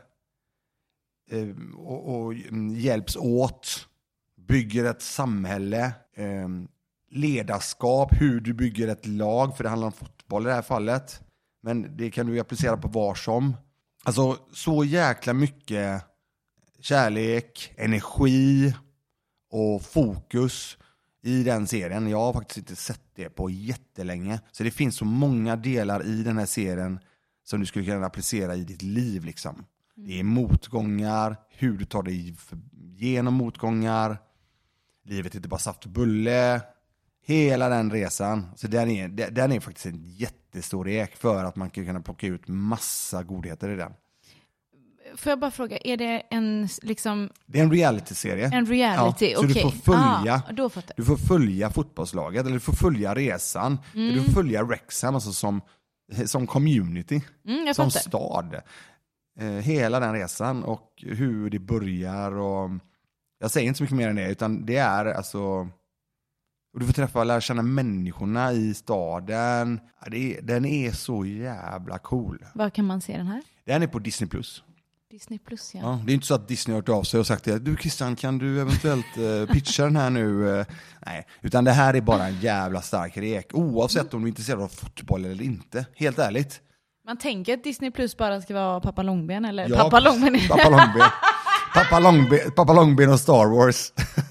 Och, och hjälps åt, bygger ett samhälle, eh, ledarskap, hur du bygger ett lag, för det handlar om fotboll i det här fallet, men det kan du applicera på var som. Alltså så jäkla mycket kärlek, energi och fokus i den serien. Jag har faktiskt inte sett det på jättelänge, så det finns så många delar i den här serien som du skulle kunna applicera i ditt liv liksom. Det är motgångar, hur du tar dig igenom motgångar. Livet är inte bara saft och bulle. Hela den resan. Så den är, den är faktiskt en jättestor ek för att man kan kunna plocka ut massa godheter i den.
Får jag bara fråga, är det en liksom...
Det är en reality-serie.
En reality,
ja,
okej.
Så du får följa,
ah, då fattar.
du får följa fotbollslaget, eller du får följa resan. Mm. Du får följa Wrexham, alltså som, som community,
mm,
som stad. Hela den resan och hur det börjar, och jag säger inte så mycket mer än det, utan det är alltså, och du får träffa och lära känna människorna i staden. Det är, den är så jävla cool.
Var kan man se den här?
Den är på Disney plus.
Disney plus, ja.
Ja. Det är inte så att Disney har hört av sig och sagt det. Du Christian, kan du eventuellt uh, pitcha den här nu? Uh, nej, utan det här är bara en jävla stark rek. Oavsett mm. om du är intresserad av fotboll eller inte. Helt ärligt.
Man tänker att Disney Plus bara ska vara Pappa Långben, eller
ja,
Pappa Långben.
Pappa Långben. Pappa Långben, Pappa Långben och Star Wars.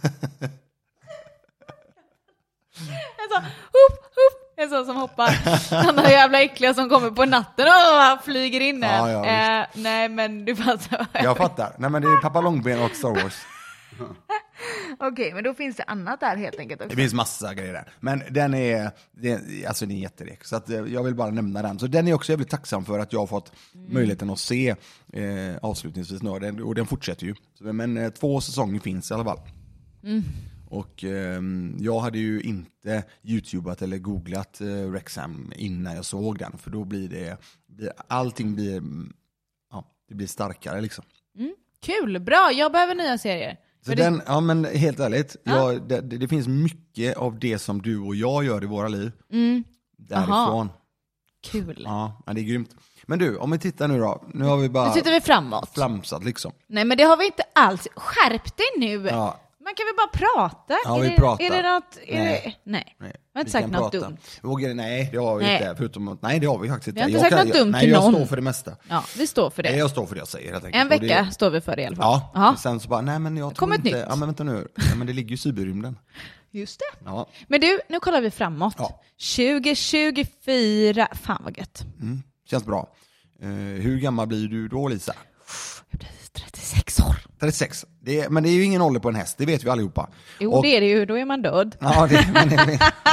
En sån, hup, hup, en sån som hoppar. Han är jävla äckliga som kommer på natten och flyger in här. Ja, ja, eh, nej, men du fattar.
Jag fattar. Nej, men det är Pappa Långben och Star Wars.
Okej, okay, men då finns det annat där helt enkelt också.
Det finns massa grejer där. Men den är, det, alltså det är en jätterek. Så att jag vill bara nämna den. Så den är också jävligt tacksam för att jag har fått mm. möjligheten att se eh, avslutningsvis nu. Den, och den fortsätter ju. Men eh, två säsonger finns i alla fall. Mm. Och eh, jag hade ju inte YouTubeat eller googlat eh, Wrexham innan jag såg den. För då blir det, blir, allting blir, ja, det blir starkare liksom.
Mm. Kul, bra. Jag behöver nya serier.
Så den, ja, men helt ärligt, ja. jag, det, det finns mycket av det som du och jag gör i våra liv mm. därifrån. Aha.
Kul.
Ja, det är grymt. Men du, om vi tittar nu då. Nu har vi bara...
Nu tittar vi framåt.
Flamsat liksom.
Nej, men det har vi inte alls. Skärp dig nu.
Ja.
Man kan väl bara prata?
Ja,
är
vi
det,
pratar.
Är det något... Är
nej.
Det, nej.
nej.
Jag har inte sagt något
prata.
dumt.
Vågar, nej, det har vi
nej.
inte. Förutom, nej, det har vi faktiskt inte.
Vi har inte
jag
sagt
kan,
något dumt
jag,
till
nej,
någon.
Jag står för det mesta.
Ja, vi står för det.
Nej, jag står för det jag säger helt enkelt.
En vecka
det,
står vi för det i alla fall.
Ja,
Aha.
sen så bara, nej men jag tror inte... Ja, men vänta nu. Ja, men det ligger ju i cyberrymden.
Just det.
Ja.
Men du, nu kollar vi framåt. Ja. tjugo tjugofyra. Fan vad gött.
Mm, känns bra. Uh, hur gammal blir du då, Lisa?
Jag blir trettiosex år.
trettiosex. Det är, men det är ju ingen ålder på en häst, det vet vi allihopa.
Jo,
och,
det är det ju. Då är man död.
Ja, det, men det, ja.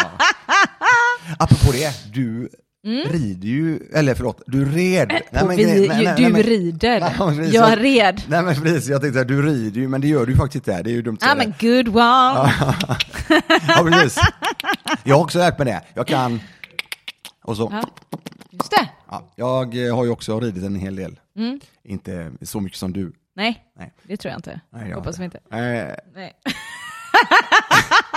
Apropå det, du mm. rider ju, eller förlåt, du red.
Äh,
nej, men,
vi,
nej, nej, nej,
du
nej,
rider.
Nej, precis,
jag red.
Nej, men precis, jag tänkte att du rider ju, men det gör du ju faktiskt inte. Det är ju dumt.
I'm a good one.
Ja, precis. Jag har också lärt mig det. Jag kan, och så.
Ja. Just det.
Ja, jag har ju också ridit en hel del.
Mm.
Inte så mycket som du.
Nej,
nej.
det tror jag inte.
Nej, jag
hoppas vi inte.
Nej.
Nej.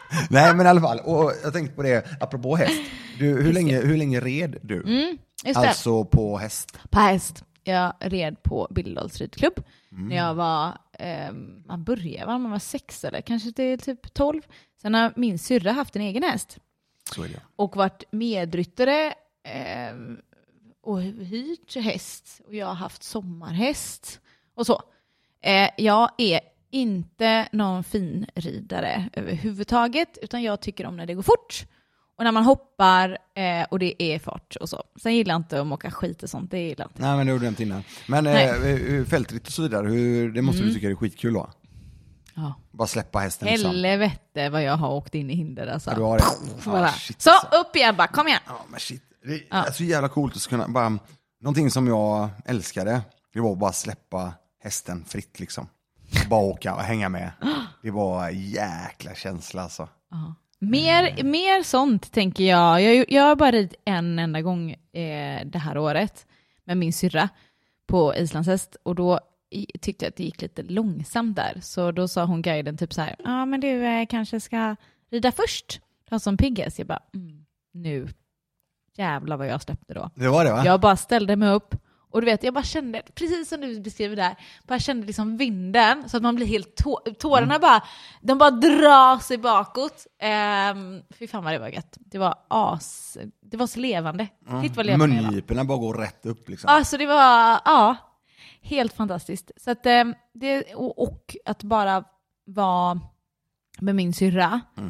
Nej, men i alla fall. Och jag tänkte på det, apropå häst. Du, hur, länge, hur länge red du?
Mm, just det.
Alltså på häst?
På häst. Jag red på Bildals ridklubb mm. när jag var, eh, man började när man var sex eller kanske till typ tolv. Sen har min syrra haft en egen häst.
Så är det.
Och varit medryttare eh, och hyrt häst. Och jag har haft sommarhäst och så. Eh, jag är inte någon fin ridare överhuvudtaget, utan jag tycker om när det går fort. Och när man hoppar eh, och det är fart och så. Sen gillar jag inte att åka skit och sånt. Det gillar jag inte.
Nej, men det gjorde jag inte innan. Men eh, fältritt och så vidare, hur, det måste mm. du tycka är skitkul då?
Ja.
Bara släppa hästen.
Helvete liksom. Vad jag har åkt in i hinder. Alltså.
Ja, du har det.
Ah, shit, så alltså. Upp igen bara, kom igen.
Ja, men shit. Det är så jävla coolt att kunna bara... Någonting som jag älskade, det var att bara släppa hästen fritt liksom. Bara åka och hänga med. Det var en jäkla känsla alltså.
Uh-huh. Mer, mm. mer sånt tänker jag. Jag, jag har bara ridit en enda gång eh, det här året med min syrra på islandshäst. Och då i, tyckte jag att det gick lite långsamt där. Så då sa hon guiden typ så här, ja ah, men du eh, kanske ska rida först. Ha som pigghäst. Jag bara, mm, nu jävlar vad jag släppte då.
Det var det va?
Jag bara ställde mig upp. Och du vet, jag bara kände, precis som du beskriver där, bara kände liksom vinden, så att man blir helt, tå- tårarna mm. bara, de bara drar sig bakåt. Ehm, fy fan vad det var gött. Det var as, det var så levande.
Mm.
Titt vad levande
mungiporna bara går rätt upp liksom.
Alltså det var, ja, helt fantastiskt. Så att eh, det, och, och att bara vara med min syrra, mm.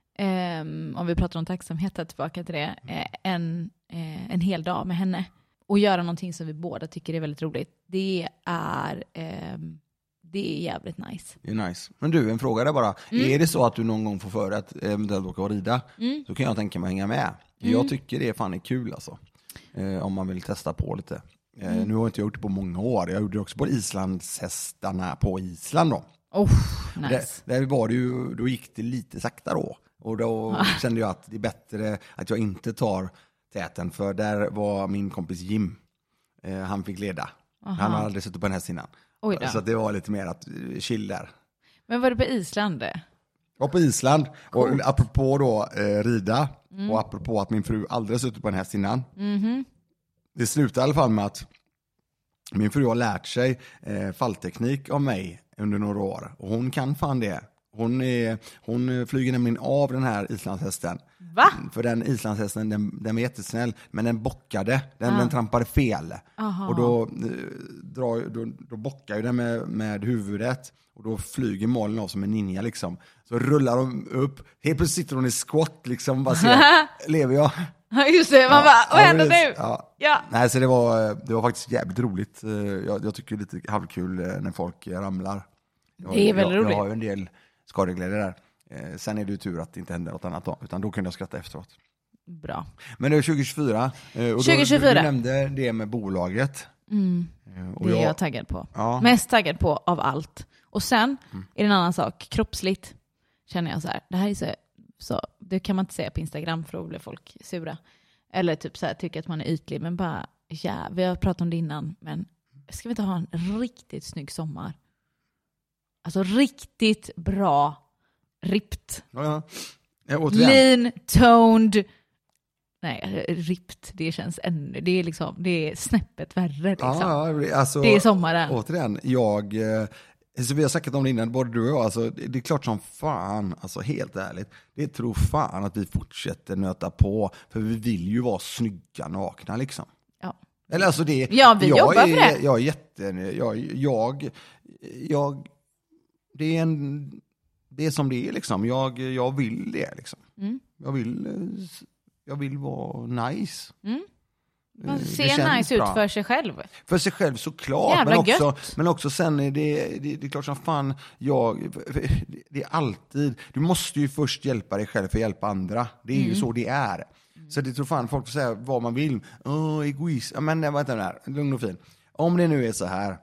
eh, om vi pratar om tacksamhet, tillbaka till det, eh, en, eh, en hel dag med henne. Och göra någonting som vi båda tycker är väldigt roligt. Det är, eh, det är jävligt nice.
Det är nice. Men du, en fråga där bara. Mm. Är det så att du någon gång får för dig att eventuellt åka och rida, mm. så kan jag tänka mig att hänga med. Mm. Jag tycker det är fan är kul alltså. Eh, om man vill testa på lite. Eh, mm. Nu har inte jag gjort det på många år. Jag gjorde det också på islandshästarna på Island då.
Oh, nice.
Där, där var det ju, då gick det lite sakta då. Och då kände jag att det är bättre att jag inte tar täten, för där var min kompis Jim. Eh, han fick leda. Aha. Han har aldrig suttit på en häst innan. Så det var lite mer att chill där.
Men var det på Island?
Var på Island. Cool. Och apropå då eh, rida, mm. och apropå att min fru aldrig suttit på en häst innan. Mm-hmm. Det slutade i alla fall med att min fru har lärt sig eh, fallteknik av mig under några år. Och hon kan fan det. Hon, är, hon flyger nämligen av den här islandshästen.
Va?
För den islandshästen, den, den var jättesnäll, men den bockade, den, ah. den trampade fel. Aha. Och då, drar, då, då bockar ju den med, med huvudet, och då flyger Malin av som en ninja liksom. Så rullar de upp, helt plötsligt sitter hon i skott liksom, bara ser, lever jag?
Just det, man ja, bara, vad ja, händer nu?
Ja. Ja. Nej, så det var, det var faktiskt jävligt roligt. Jag, jag tycker det är lite halvkul när folk ramlar. Jag,
det är väldigt
jag,
roligt.
Jag har ju en del skadeglädje där. Eh, sen är det ju tur att det inte händer något annat då, utan då kunde jag skratta efteråt.
Bra.
Men det är tjugo tjugofyra. Eh, och
tjugo tjugofyra.
Då, du nämnde det med bolaget.
Mm. Eh, och det är jag, jag taggad på. Ja. Mest taggad på av allt. Och sen mm. är det en annan sak. Kroppsligt känner jag så här. Det här är så, så det kan man inte säga på Instagram, för då blir folk sura. Eller typ så här, tycker att man är ytlig. Men bara, ja, vi har pratat om det innan. Men ska vi inte ha en riktigt snygg sommar? Alltså riktigt bra ripped.
Ja, ja.
Lean, toned. Nej, ripped. Det känns ännu. Det är liksom, det är snäppet värre liksom.
Ja, alltså,
det är sommaren.
Återigen, jag... Så vi har sagt om det innan, både du och jag. Alltså, det är klart som fan, alltså helt ärligt. Det tror fan att vi fortsätter nöta på. För vi vill ju vara snygga nakna liksom.
Ja.
Eller alltså det...
Ja, vi
jag
jobbar
är,
för det.
Jag är jätte... Jag... jag, jag det är en... Det är som det är liksom. Jag, jag vill det liksom. Mm. Jag vill jag vill vara nice. Mm.
Man ser nice bra ut för sig själv.
För sig själv såklart. Men också, men också sen är det, det, det är klart som fan. Jag, det är alltid... Du måste ju först hjälpa dig själv för att hjälpa andra. Det är mm. ju så det är. Mm. Så det tror fan folk får säga vad man vill. Åh, oh, egoist. Men det var inte den här. Lugn och fin. Om det nu är så här.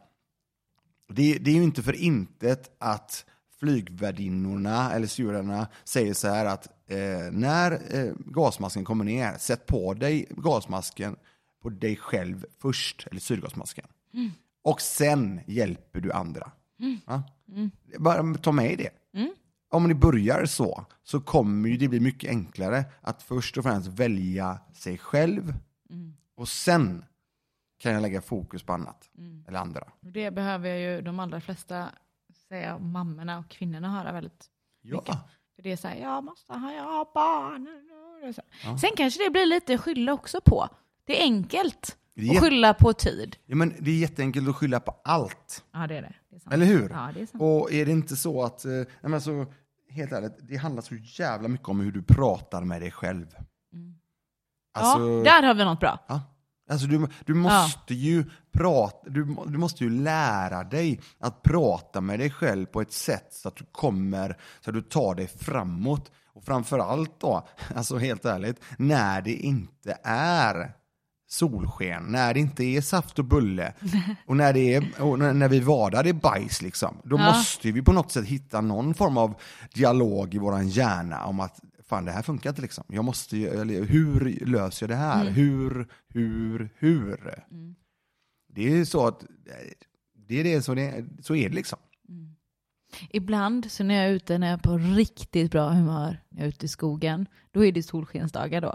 Det, det är ju inte för intet att flygvärdinnorna eller styrarna säger så här att eh, när eh, gasmasken kommer ner, sätt på dig gasmasken på dig själv först, eller syrgasmasken. Mm. Och sen hjälper du andra. Mm. Ja? Mm. Bara ta med det. Mm. om ni börjar så, så kommer ju det bli mycket enklare att först och främst välja sig själv. Mm. Och sen kan jag lägga fokus på annat. Mm. Eller andra.
Det behöver jag ju de allra flesta säga, mammorna och kvinnorna höra väldigt
ja.
mycket. För det är så här, jag måste ha jag barn. Ja. Sen kanske det blir lite skylla också på. Det är enkelt det är att skylla på tid.
Ja, men det är jätteenkelt att skylla på allt.
Ja, det är det. det är sant.
Eller hur?
Ja, det är sant.
Och är det inte så att, eh, men så, helt ärligt, det handlar så jävla mycket om hur du pratar med dig själv.
Mm. Alltså, ja, där har vi något bra.
Ja. Alltså du, du måste ja. ju prata, du, du måste ju lära dig att prata med dig själv på ett sätt så att du kommer, så att du tar dig framåt. Och framförallt då, alltså helt ärligt, när det inte är solsken, när det inte är saft och bulle och när, det är, och när vi vadar det är bajs liksom, då ja. måste vi på något sätt hitta någon form av dialog i våran hjärna om att fan, det här funkar inte liksom. Jag måste ju, eller, hur löser jag det här? Mm. Hur, hur, hur? Mm. Det är så att det är det så, det, så är det liksom.
Mm. Ibland så när jag är ute, när jag är på riktigt bra humör, när jag är ute i skogen, då är det solskensdagar då.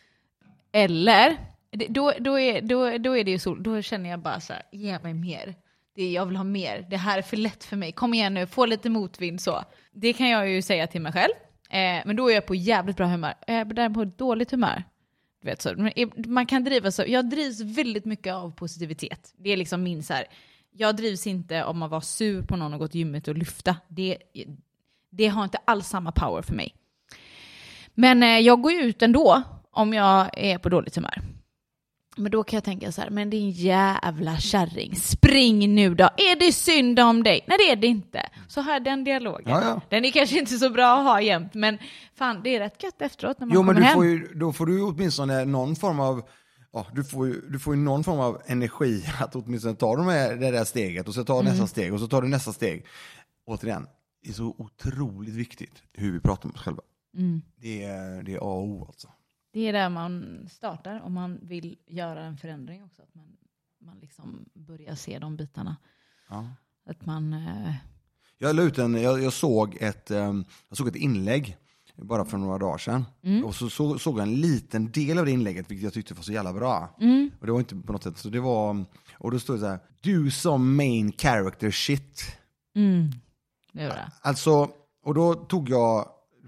Eller då, då, är, då, då är det ju sol, då känner jag bara så här, ge mig mer. Det, jag vill ha mer. Det här är för lätt för mig. Kom igen nu, få lite motvind så. Det kan jag ju säga till mig själv. Eh, men då är jag på jävligt bra humör. Jag är där på ett dåligt humör. Du vet så. Man kan driva så. Jag drivs väldigt mycket av positivitet. Det är liksom min så här. Jag drivs inte om att vara sur på någon och gå till gymmet och lyfta. Det, det har inte alls samma power för mig. Men eh, jag går ut ändå om jag är på dåligt humör. Men då kan jag tänka så här, men din jävla kärring, spring nu då. Är det synd om dig? Nej, det är det inte. Så har jag den dialogen. Ja, ja. Den är kanske inte så bra att ha jämt, men fan, det är rätt gött efteråt när man
jo,
kommer
men du
hem.
Får ju, då får du åtminstone någon form av, ja, du får ju, du får ju någon form av energi att åtminstone ta de här, det där steget och så tar mm. nästa steg och så tar du nästa steg. Återigen, det är så otroligt viktigt hur vi pratar med oss själva. Mm. Det är, det är A och O alltså.
Det är där man startar om man vill göra en förändring också. Att man, man liksom börjar se de bitarna. Ja. Att man... Eh...
Jag la ut en, jag, jag, såg ett, um, jag såg ett inlägg bara för några dagar sedan. Mm. Och så, så såg jag en liten del av det inlägget, vilket jag tyckte var så jävla bra. Mm. Och det var inte på något sätt, så det var... Och då stod det så här, do some main character shit.
Mm. Det var det.
Alltså, och då tog jag...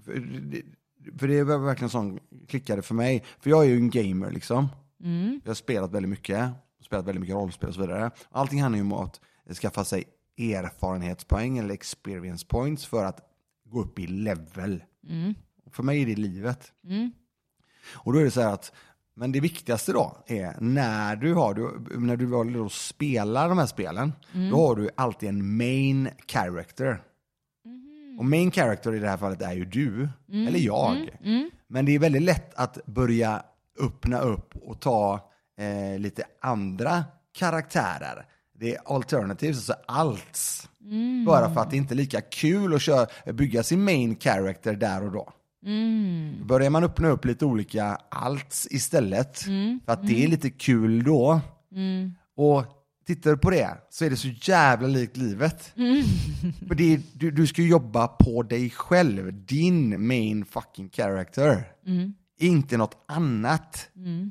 För det var verkligen sån klickade för mig. För jag är ju en gamer liksom. Mm. Jag har spelat väldigt mycket. Spelat väldigt mycket rollspel och så vidare. Allting handlar ju om att skaffa sig erfarenhetspoäng eller experience points för att gå upp i level. Mm. För mig är det livet. Mm. Och då är det så här att, men det viktigaste då är när du har du, när du då spelar de här spelen, mm. då har du alltid en main character. Och main character i det här fallet är ju du, mm, eller jag. Mm, mm. Men det är väldigt lätt att börja öppna upp och ta eh, lite andra karaktärer. Det är alternatives, alltså alts. Mm. Bara för att det inte är lika kul att köra, bygga sin main character där och då. Mm. Då börjar man öppna upp lite olika alts istället. Mm. För att mm. det är lite kul då. Mm. Och tittar du på det så är det så jävla likt livet. Mm. För det är, du, du ska jobba på dig själv. Din main fucking character. Mm. Inte något annat. Mm.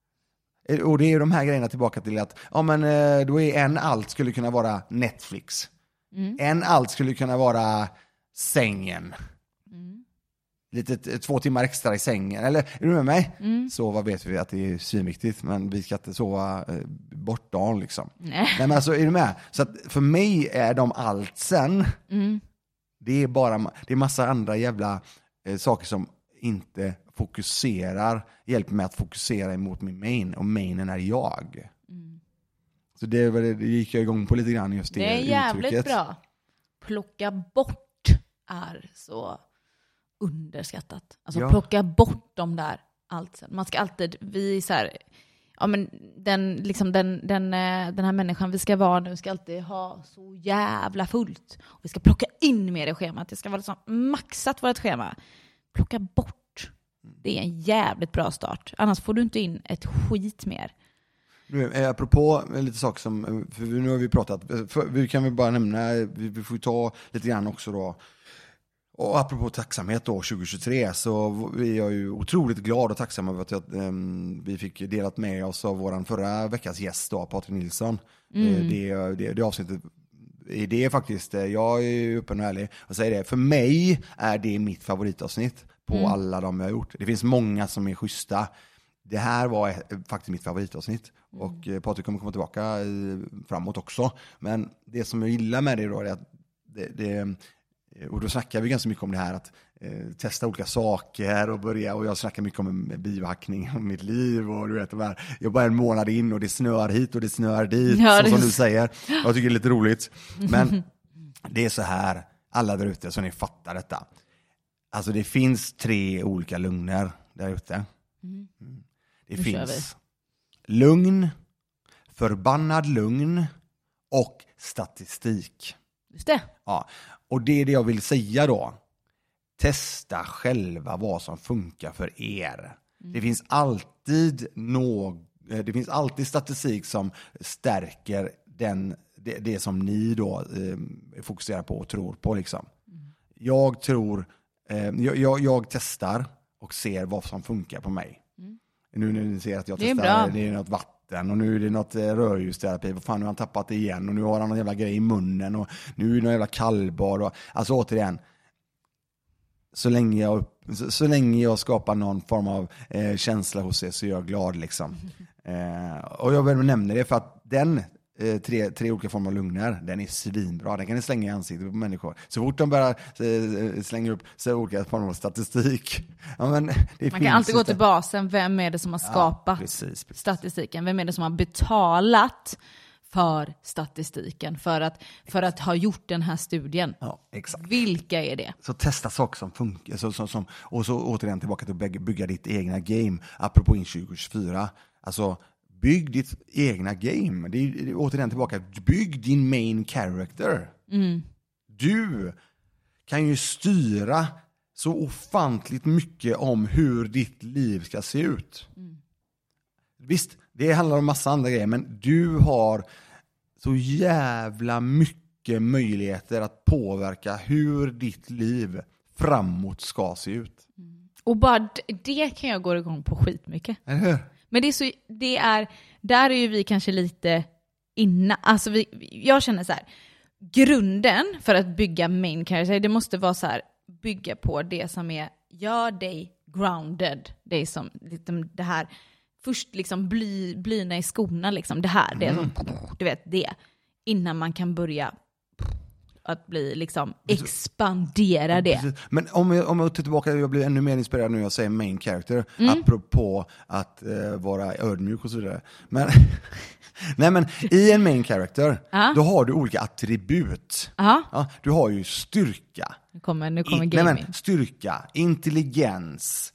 Och det är ju de här grejerna tillbaka till att ja, men, då är en allt skulle kunna vara Netflix. Mm. En allt skulle kunna vara sängen. Mm. Lite två timmar extra i sängen. Eller är du med mig? Mm. Sova vet vi att det är svinviktigt. Men vi ska inte sova eh, bort dagen liksom. Nej. Nej, men alltså är du med? Så att för mig är de allt sen. Mm. Det är bara det är massa andra jävla eh, saker som inte fokuserar. Hjälper mig att fokusera emot min main. Och mainen är jag. Mm. Så det, det gick jag igång på lite grann just det.
Det är jävligt uttrycket. Bra. Plocka bort är så... underskattat. Alltså ja. Plocka bort dem där allt. Man ska alltid, vi är så här, ja men den, liksom den, den, den här människan vi ska vara nu ska alltid ha så jävla fullt. Och vi ska plocka in mer i schemat. Det ska vara liksom maxat vårt schema. Plocka bort. Det är en jävligt bra start. Annars får du inte in ett skit mer.
Nu, apropå lite saker som, för nu har vi pratat, för, vi kan väl bara nämna, vi, vi får ta lite grann också då Och apropå tacksamhet då, tjugohundratjugotre, så är jag ju otroligt glad och tacksam över att jag, um, vi fick delat med oss av våran förra veckas gäst då, Patrik Nilsson. Mm. Det, det, det avsnittet, det är faktiskt, jag är öppen och ärlig och säger det, för mig är det mitt favoritavsnitt på mm. alla de jag har gjort. Det finns många som är schyssta. Det här var faktiskt mitt favoritavsnitt. Mm. Och Patrik kommer komma tillbaka framåt också. Men det som jag gillar med det då är att det, det, och då snackar vi ganska mycket om det här att eh, testa olika saker och börja, och jag snackar mycket om biohackning om mitt liv och du vet de här, jag bara en månad in och det snör hit och det snör dit, ja, så som du säger. Jag tycker det är lite roligt. Men det är så här, alla där ute, så ni fattar detta. Alltså det finns tre olika lugner där ute. Mm. Det nu finns lugn, förbannad lugn och statistik.
Just det.
Ja, och det är det jag vill säga då. Testa själva vad som funkar för er. Mm. Det finns alltid nå, det finns alltid statistik som stärker den, det, det som ni då eh, fokuserar på och tror på liksom. Mm. Jag tror eh, jag, jag, jag testar och ser vad som funkar på mig. Mm. Nu när ni ser att jag testar, det är, det är något vatten och nu är det något rörljusterapi. Vad fan, nu har han tappat det igen och nu har han någon jävla grej i munnen och nu är det någon jävla kallbar. Och, alltså återigen, så länge jag, så, så länge jag skapar någon form av eh, känsla hos er så är jag glad liksom. Mm. Eh, och jag vill nämna det för att den eh, tre, tre olika former av lugner, den är svinbra. Den kan ni slänga i ansiktet på människor. Så fort de börjar eh, slänga upp så olika former av statistik. Ja, men det
man kan alltid gå till basen. Vem är det som har skapat ja, precis, precis. statistiken? Vem är det som har betalat för statistiken? För att, för att ha gjort den här studien.
Ja, exakt.
Vilka är det?
Så testa saker som funkar. Så, så, som, och så återigen tillbaka till att bygga, bygga ditt egna game. Apropå in tjugohundratjugofyra. Alltså bygg ditt egna game. Det är, det är återigen tillbaka. Bygg din main character. Mm. Du kan ju styra så ofantligt mycket om hur ditt liv ska se ut. Mm. Visst, det handlar om massa andra grejer, men du har så jävla mycket möjligheter att påverka hur ditt liv framåt ska se ut.
Mm. Och bara d- det kan jag gå igång på skitmycket.
Eller hur?
Men det är så, det är, där är ju vi kanske lite innan. Alltså vi, jag känner så här, grunden för att bygga main character, det måste vara så här, bygga på det som är, gör dig grounded. Det är som liksom det här, först liksom bly, blyna i skorna liksom, det här, det är som, du vet det, innan man kan börja att bli liksom expandera det. Precis.
Men om jag, om jag tar tillbaka, jag blir ännu mer inspirerad nu när jag säger main character, mm. apropå att uh, vara ödmjuk och så vidare. Men nej, men i en main character uh-huh. då har du olika attribut. Uh-huh. Ja, du har ju styrka.
Nu kommer, nu kommer I,
nej, men, styrka, intelligens,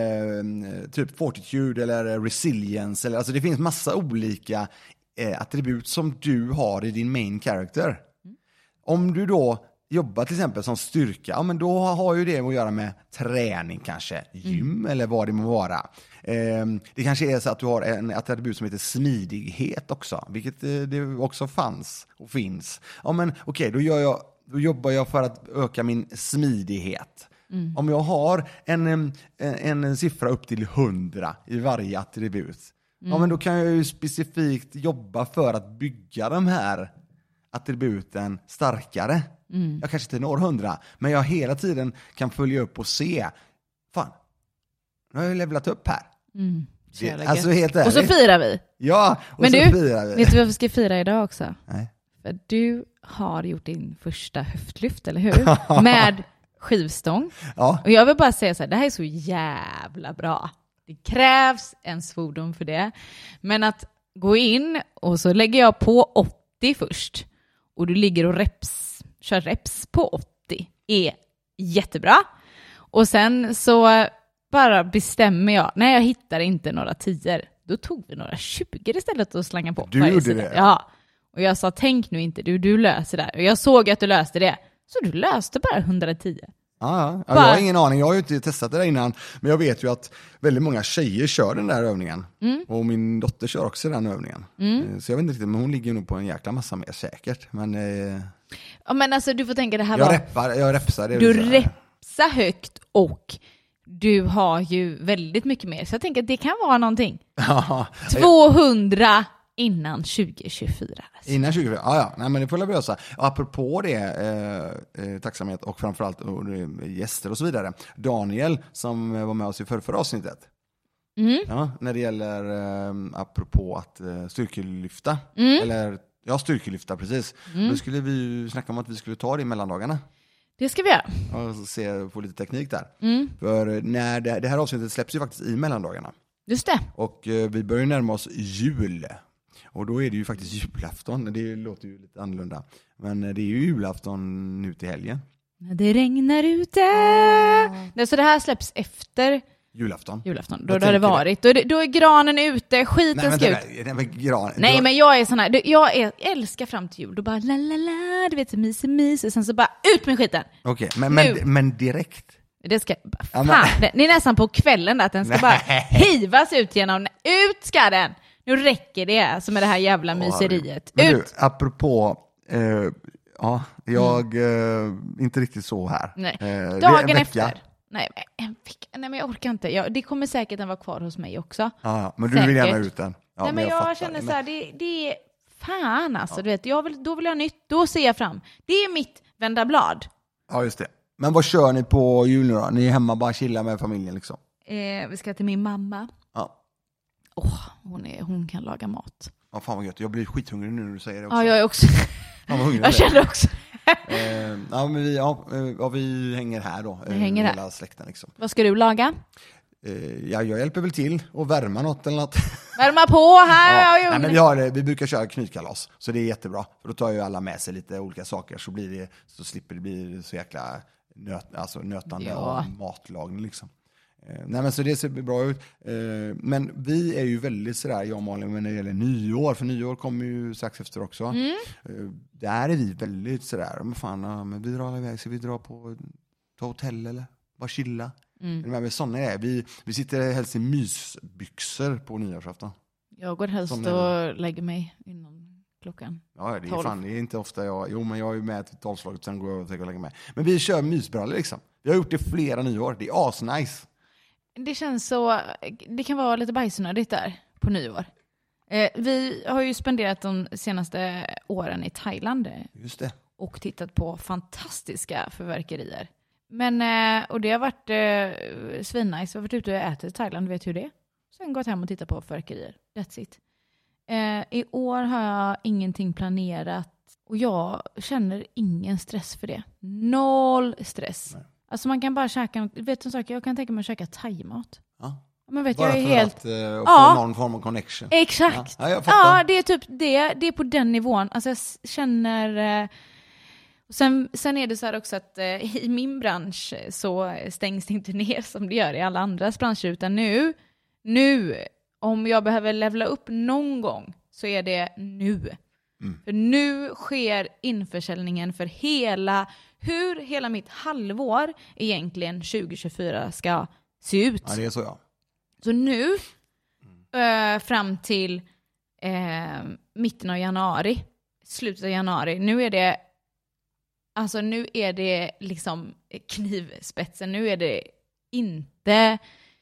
eh, typ fortitude eller resilience. Eller, alltså det finns massa olika eh, attribut som du har i din main character. Mm. Om du då jobbar till exempel som styrka, ja, men då har ju det att göra med träning kanske, gym mm. eller vad det må vara. Eh, det kanske är så att du har en attribut som heter smidighet också, vilket eh, det också fanns och finns. Ja, men okej, okay, då, gör jag, då jobbar jag för att öka min smidighet. Mm. Om jag har en, en, en siffra upp till hundra i varje attribut, mm. ja, men då kan jag ju specifikt jobba för att bygga de här attributen starkare. Mm. Jag kanske inte når hundra, men jag hela tiden kan följa upp och se, fan, nu har jag levlat upp här. Mm. Det, alltså helt ärligt.
Och så firar vi.
Ja, och
men
så
du,
firar vi.
Vet du vad vi ska fira idag också?
Nej.
För du har gjort din första höftlyft, eller hur? Med skivstång. Ja. Och jag vill bara säga så här, det här är så jävla bra. Det krävs en svordom för det. Men att gå in och så lägger jag på åttio först. Och du ligger och reps, kör reps på åttio. Är jättebra. Och sen så bara bestämmer jag, när jag hittar inte några tior, då tog vi några tjugo istället och slanga på.
Du gjorde det?
Ja. Och jag sa, tänk nu inte, du, du löser det. Och jag såg att du löste det. Så du löste bara hundratio.
Ja, ja. Jag har ingen aning, jag har ju inte testat det där innan. Men jag vet ju att väldigt många tjejer kör den där övningen. Mm. Och min dotter kör också den övningen. Mm. Så jag vet inte riktigt, men hon ligger nog på en jäkla massa mer säkert. Men, eh...
ja, men alltså du får tänka det här
jag
var...
Reppar, jag repsar det.
Du, rep... gissa högt och du har ju väldigt mycket mer. Så jag tänker att det kan vara någonting. tvåhundra innan tjugo tjugofyra. Alltså.
Innan tjugo tjugofyra, ja ja. Nej, men det får jag lösa. Apropå det, eh, eh, tacksamhet och framförallt och, eh, gäster och så vidare. Daniel som var med oss i förra, förra avsnittet.
Mm.
Ja, när det gäller eh, apropå att eh, styrkelyfta.
Mm.
Eller, ja, styrkelyfta, precis. Mm. Då skulle vi ju snacka om att vi skulle ta det i mellandagarna.
Det ska vi göra.
Och se på lite teknik där.
Mm.
För när det, det här avsnittet släpps ju faktiskt i mellandagarna.
Just det.
Och eh, vi börjar närma oss jul. Och då är det ju faktiskt julafton. Det låter ju lite annorlunda. Men det är ju julafton nu till helgen.
När det regnar ute. Mm. Så det här släpps efter
julafton.
Julafton. Då, då har det varit. Då är, det, då är granen ute, skiten ska ut.
Nej, men gran,
Nej,
då...
men jag är sån här. Jag, är, jag älskar fram till jul. Då bara la la la, du vet, mys mys. Och sen så bara ut med skiten.
Okej, okay, men, men, men direkt.
Det ska, fan, ja, men... det är nästan på kvällen att den ska bara hivas ut genom. Ut ska den! Nu räcker det som är det här jävla myseriet.
Men
ut!
Du, apropå, eh, ja, jag, mm. eh, inte riktigt så här.
Nej.
Eh,
Dagen efter. Nej, en vecka. Nej, men jag orkar inte. Jag, det kommer säkert att vara kvar hos mig också.
Ja, men du säkert. Vill gärna ut den. Ja,
Nej, men jag,
jag
känner så här, det, det är fan alltså, ja. Du vet, jag vill, då vill jag ha nytt, då ser jag fram. Det är mitt vända blad.
Ja, just det. Men vad kör ni på jul nu då? Ni är hemma bara chilla med familjen liksom?
Eh, vi ska till min mamma.
Ja.
Åh, oh, hon, hon kan laga mat.
Ja, fan vad gött. Jag blir skithungrig nu när du säger det också.
Ja, jag är också.
Fan vad hungrig
jag känner också.
eh, ja, men vi, ja, ja, vi hänger här då.
Vi hänger
hela
här.
Släkten liksom.
Vad ska du laga?
Eh, ja, jag hjälper väl till och värma något eller något.
Värma på här.
Ja, nej, men vi, har, vi brukar köra knytkalas, så det är jättebra. För då tar ju alla med sig lite olika saker, så, blir det, så slipper det bli så jäkla nöt, alltså nötande
ja.
och matlagning liksom. Eh, nej, men så det ser bra ut. Eh, men vi är ju väldigt sådär, jag och Malin, när det gäller nyår, för nyår kommer ju strax efter också.
Mm.
Eh, där är vi väldigt sådär, men fan, ja, men vi drar iväg, så vi drar på ta hotell eller bara chilla. Mm. Men sådana är vi, vi sitter helst i mysbyxor på nyårsafton.
Jag går helst och lägger mig innan klockan
Ja, det är fan, det är inte ofta jag, jo men jag är ju med till tolvslaget, sen går jag och tänker lägga mig. Men vi kör mysbrallor liksom. Vi har gjort det flera nyår, det är asnice.
Det känns så, det kan vara lite bajsnödigt där på nyår. Eh, vi har ju spenderat de senaste åren i Thailand.
Just det.
Och tittat på fantastiska förverkerier. Men, och det har varit eh, svinnice. Jag har varit ute och ätit i Thailand, vet hur det är. Sen gått hem och tittat på förverkerier. That's it. Eh, I år har jag ingenting planerat. Och jag känner ingen stress för det. Noll stress. Nej. Alltså man kan bara käka, vet du en sak, jag kan tänka mig att käka thaimat.
Ja.
Men vet,
bara
jag är
för
helt...
att uh,
ja.
få någon form av connection.
Exakt.
Ja, ja,
ja det är typ det. Det är på den nivån. Alltså jag känner... Eh, Sen, sen är det så här också att eh, i min bransch så stängs det inte ner som det gör i alla andras branscher, utan nu, nu, om jag behöver levla upp någon gång så är det nu. Mm. För nu sker införsäljningen för hela, hur hela mitt halvår egentligen tjugo tjugofyra ska se ut.
Ja, det är så, ja.
Så nu, mm. eh, fram till eh, mitten av januari, slutet av januari, nu är det Alltså nu är det liksom knivspetsen. Nu är det inte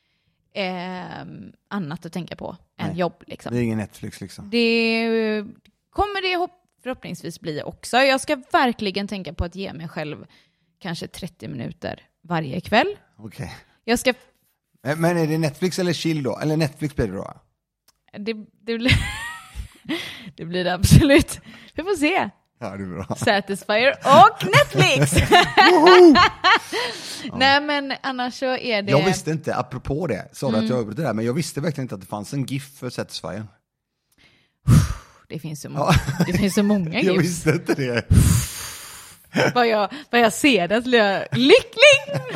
eh, annat att tänka på än
Nej.
jobb. Liksom.
Det är ingen Netflix liksom.
Det kommer det förhoppningsvis bli också. Jag ska verkligen tänka på att ge mig själv kanske trettio minuter varje kväll.
Okej. Okay.
Jag ska...
Men är det Netflix eller chill då? Eller Netflix blir det då?
Det, det, blir... det blir det absolut. Vi får se.
Ja, det är bra.
Satisfyer och Netflix. Nej, men annars så är det...
Jag visste inte, apropå det, så mm. att jag övrigt det där, men jag visste verkligen inte att det fanns en GIF för Satisfyer.
Det finns så många, det finns så många GIF.
Jag visste inte det.
vad, jag, vad jag ser det, blir jag lycklig.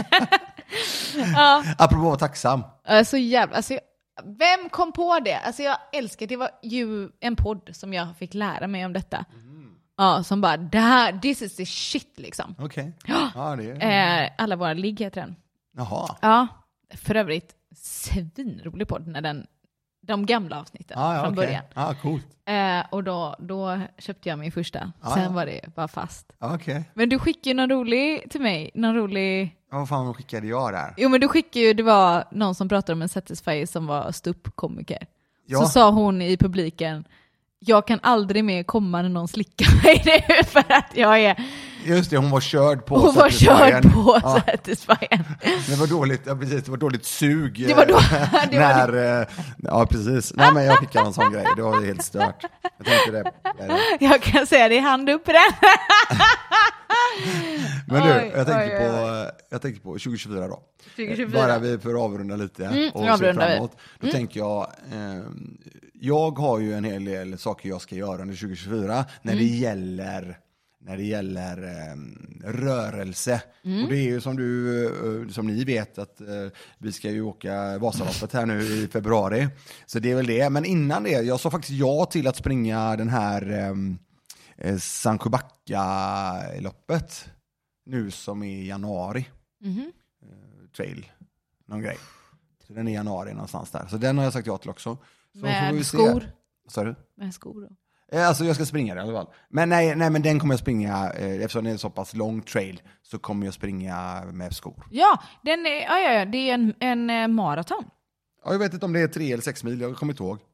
Ja.
Apropå att vara tacksam.
Så jävla... Alltså, vem kom på det? Alltså jag älskar, det var ju en podd som jag fick lära mig om detta. Mm. Ja, som bara, det här, this is the shit liksom.
Okej. Okay. Ja, det är...
eh, alla våra ligg heter den.
Jaha.
Ja, för övrigt svinrolig podd när den, De gamla avsnitten
ah, ja,
från
okay.
början.
Ah, coolt.
Eh, och då, då köpte jag min första.
Ah,
Sen
ja.
var det bara fast.
Ah, okay.
Men du skickade ju någon rolig till mig. Någon rolig...
Ja, vad fan skickade jag där?
Jo, men du skickade ju, det var någon som pratade om en Satisfyer som var ståuppkomiker.
Ja.
Så sa hon i publiken, jag kan aldrig mer komma när någon slickar mig nu för att jag är...
Just det, hon var körd på
Hon var körd på
ja.
Satisfyer.
Det var dåligt, ja, precis, det var dåligt sug.
Det var då, det
när,
var det.
Ja, precis. Nej, men jag skickade en sån grej. Det var helt stört. Jag tänkte det.
Jag kan säga det, hand upp den.
Men du,
Oj,
jag tänkte
oj,
på,
oj.
jag tänkte på tjugo tjugofyra då.
tjugo tjugofyra.
Bara vi får avrunda lite
Mm,
och se
avrunda
framåt. Då
mm.
tänker jag, eh, jag har ju en hel del saker jag ska göra under tjugo tjugofyra när mm. det gäller när det gäller eh, rörelse. Mm. Och det är ju som du eh, som ni vet att eh, vi ska ju åka Vasaloppet här nu i februari. Så det är väl det. Men innan det, jag sa faktiskt ja till att springa den här eh, Sancho Backa-loppet nu som är i januari. Mm. Eh, trail, någon grej. Så den är i januari någonstans där. Så den har jag sagt ja till också. Så
med skor?
Sa du?
Med skor då?
Alltså jag ska springa det i alla fall. Men nej, nej men den kommer jag springa eh, eftersom det är en så pass lång trail så kommer jag springa med skor.
Ja, den är, ja, ja, ja, det är en, en eh, maraton.
Ja, jag vet inte om det är tre eller sex mil, jag kommer inte ihåg.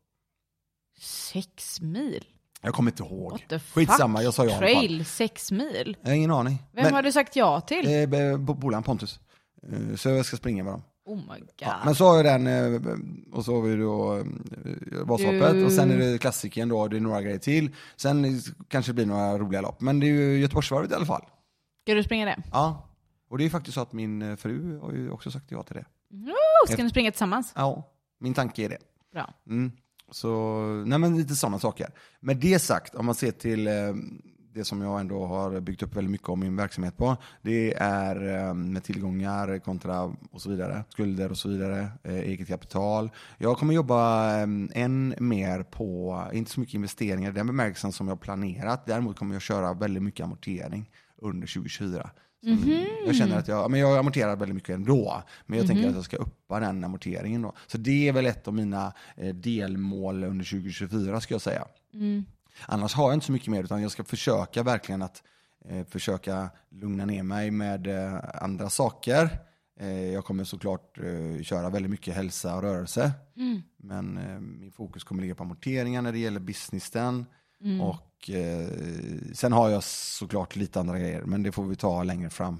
Sex mil?
Jag kommer inte ihåg.
What the fuck?
Skitsamma, jag sa ja.
Trail, sex mil?
Jag har ingen aning.
Vem
men,
har du sagt ja till?
Eh, Bolan Pontus. Eh, så jag ska springa med dem.
Oh my god.
Ja, men så har jag den eh, och så har vi då eh, Vasaloppet du... och sen är det klassiken då, det är några grejer till. Sen kanske det blir några roliga lopp, men det är ju Göteborgsvarvet i alla fall.
Ska du springa det?
Ja, och det är faktiskt så att min fru har ju också sagt ja till det.
Oh, ska Efter... ni springa tillsammans?
Ja, min tanke är det.
Bra.
Mm. Så, nej men lite sådana saker. Med det sagt, om man ser till eh, det som jag ändå har byggt upp väldigt mycket om min verksamhet på, det är eh, med tillgångar kontra och så vidare, skulder och så vidare, eh, eget kapital. Jag kommer jobba eh, än mer på, inte så mycket investeringar, den bemärkelsen som jag har planerat. Däremot kommer jag köra väldigt mycket amortering under tjugo tjugofyra. Mm-hmm. Jag känner att jag, men jag amorterar väldigt mycket ändå, men jag mm-hmm. tänker att jag ska uppa den amorteringen då. Så det är väl ett av mina eh, delmål under tjugo tjugofyra ska jag säga. Mm. Annars har jag inte så mycket mer, utan jag ska försöka verkligen att eh, försöka lugna ner mig med eh, andra saker. Eh, jag kommer såklart eh, köra väldigt mycket hälsa och rörelse. Mm. Men eh, min fokus kommer ligga på amorteringar när det gäller businessen. Mm. Och eh, sen har jag såklart lite andra grejer, men det får vi ta längre fram.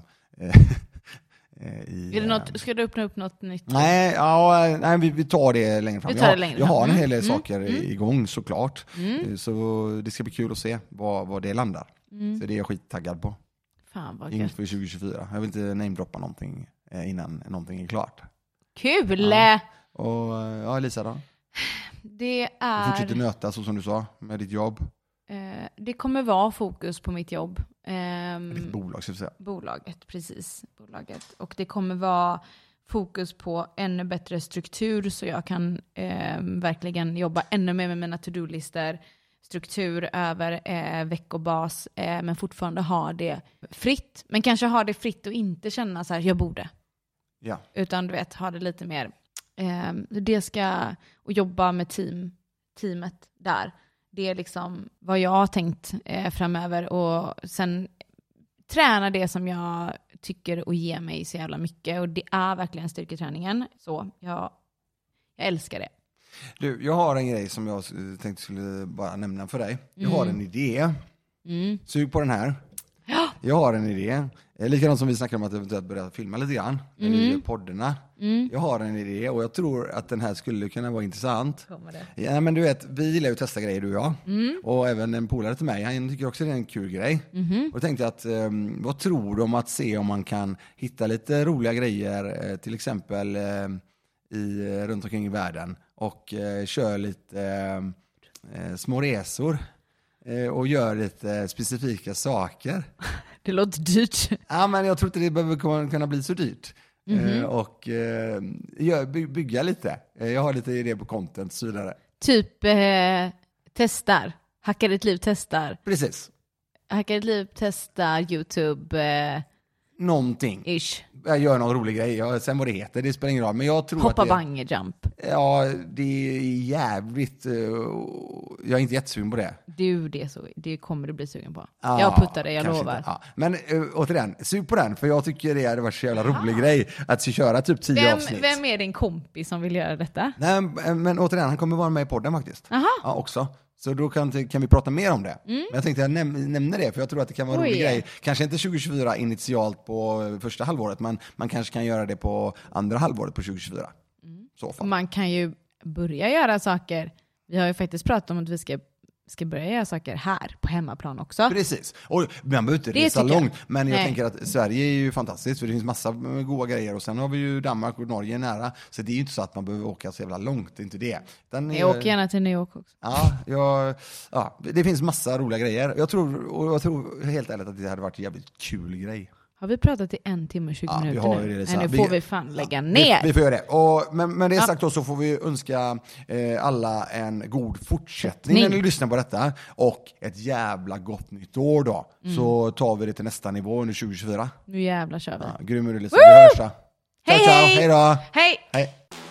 I,
är det något, ska du öppna upp något nytt?
Nej, ja, nej vi, vi tar det längre fram.
Vi tar det längre
jag, jag har en
mm.
hel del
mm.
saker mm. igång såklart. Mm. Så det ska bli kul att se vad, vad det landar. Mm. Så det är jag skittaggad på.
Fan vad
inför tjugo tjugofyra. Jag vill inte namedroppa någonting innan någonting är klart.
Kul!
Ja. Och ja, Lisa då?
Det är...
Du fortsätter nöta så som du sa med ditt jobb.
Eh, det kommer vara fokus på mitt jobb. Eh,
ditt bolag, ska vi säga.
Bolaget, precis. Bolaget. Och det kommer vara fokus på ännu bättre struktur så jag kan eh, verkligen jobba ännu mer med mina to-do-lister. Struktur över eh, veckobas, eh, men fortfarande ha det fritt. Men kanske ha det fritt och inte känna så här, jag borde.
Ja.
Utan du vet, ha det lite mer. Eh, det ska, och jobba med team, teamet där. Det är liksom vad jag har tänkt eh, framöver. Och sen träna det som jag tycker och ger mig så jävla mycket. Och det är verkligen styrketräningen. Så jag, jag älskar det.
Du, jag har en grej som jag tänkte skulle bara nämna för dig. Jag har en idé. Mm. Sug på den här.
Ja.
Jag har en idé. Likadant som vi snackade om att eventuellt börja filma lite grann. Mm. När vi gör poddarna. Mm. Jag har en idé och jag tror att den här skulle kunna vara intressant.
Kommer det?
Ja, men du vet, vi gillar ju att testa grejer, du och jag. Mm. Och även en polare till mig, han tycker också det är en kul grej. Mm. Och jag tänkte att, um, vad tror du om att se om man kan hitta lite roliga grejer, eh, till exempel eh, i, runt omkring i världen. Och eh, kör lite eh, små resor. Eh, och gör lite specifika saker.
Det låter dyrt.
Ja, men jag tror inte det behöver kunna bli så dyrt. Mm-hmm. Eh, och eh, by- bygga lite. Eh, jag har lite idé på content och så vidare.
Typ eh, testar. Hacka ditt liv testar.
Precis.
Hacka ditt liv testar YouTube. Eh,
Någonting.
Ish.
Jag gör någon rolig grej. Jag, sen vad det heter, det spelar ingen roll. Men jag tror
Hoppa
att det...
bungee jump.
Ja, det är jävligt... Uh, jag är inte jättesugen på det.
Du, det, så, det kommer du bli sugen på.
Ja,
jag puttar det, jag lovar.
Ja. Men uh, återigen, sug på den. För jag tycker det hade varit så jävla rolig ah. grej att köra typ tio
vem,
avsnitt.
Vem är din kompis som vill göra detta?
Nej, men återigen, han kommer vara med i podden faktiskt.
Aha.
Ja, också. Så då kan, kan vi prata mer om det.
Mm.
Men jag tänkte jag näm- nämna det, för jag tror att det kan vara en rolig grej. Kanske inte tjugo tjugofyra initialt på första halvåret, men man kanske kan göra det på andra halvåret på tjugo tjugofyra.
Mm.
Så fall.
Man kan ju börja göra saker. Vi har ju faktiskt pratat om att vi ska, ska börja göra saker här på hemmaplan också.
Precis. Och man behöver inte resa långt, men jag
Nej.
tänker att Sverige är ju fantastiskt, för det finns massa goda grejer. Och sen har vi ju Danmark och Norge nära. Så det är ju inte så att man behöver åka så jävla långt, det är inte det. Den är...
Jag åker gärna till New York också.
Ja, jag, ja, det finns massa roliga grejer. Jag tror, och jag tror helt ärligt att det hade varit en jävligt kul grej.
Har vi pratat i en timme och tjugo
ja,
minuter
vi
nu?
Det,
Nej, nu
vi,
får vi fan lägga
ja,
ner.
Vi, vi får göra det. Och, men, men det
ja.
sagt då, så får vi önska eh, alla en god fortsättning när ni lyssnar på detta. Och ett jävla gott nytt år då. Mm. Så tar vi det till nästa nivå under tjugo tjugofyra.
Nu jävla kör vi.
Ja, grym, vi hörs då.
Hej,
ciao, ciao.
hej!
Hej då!
Hej!
Hej!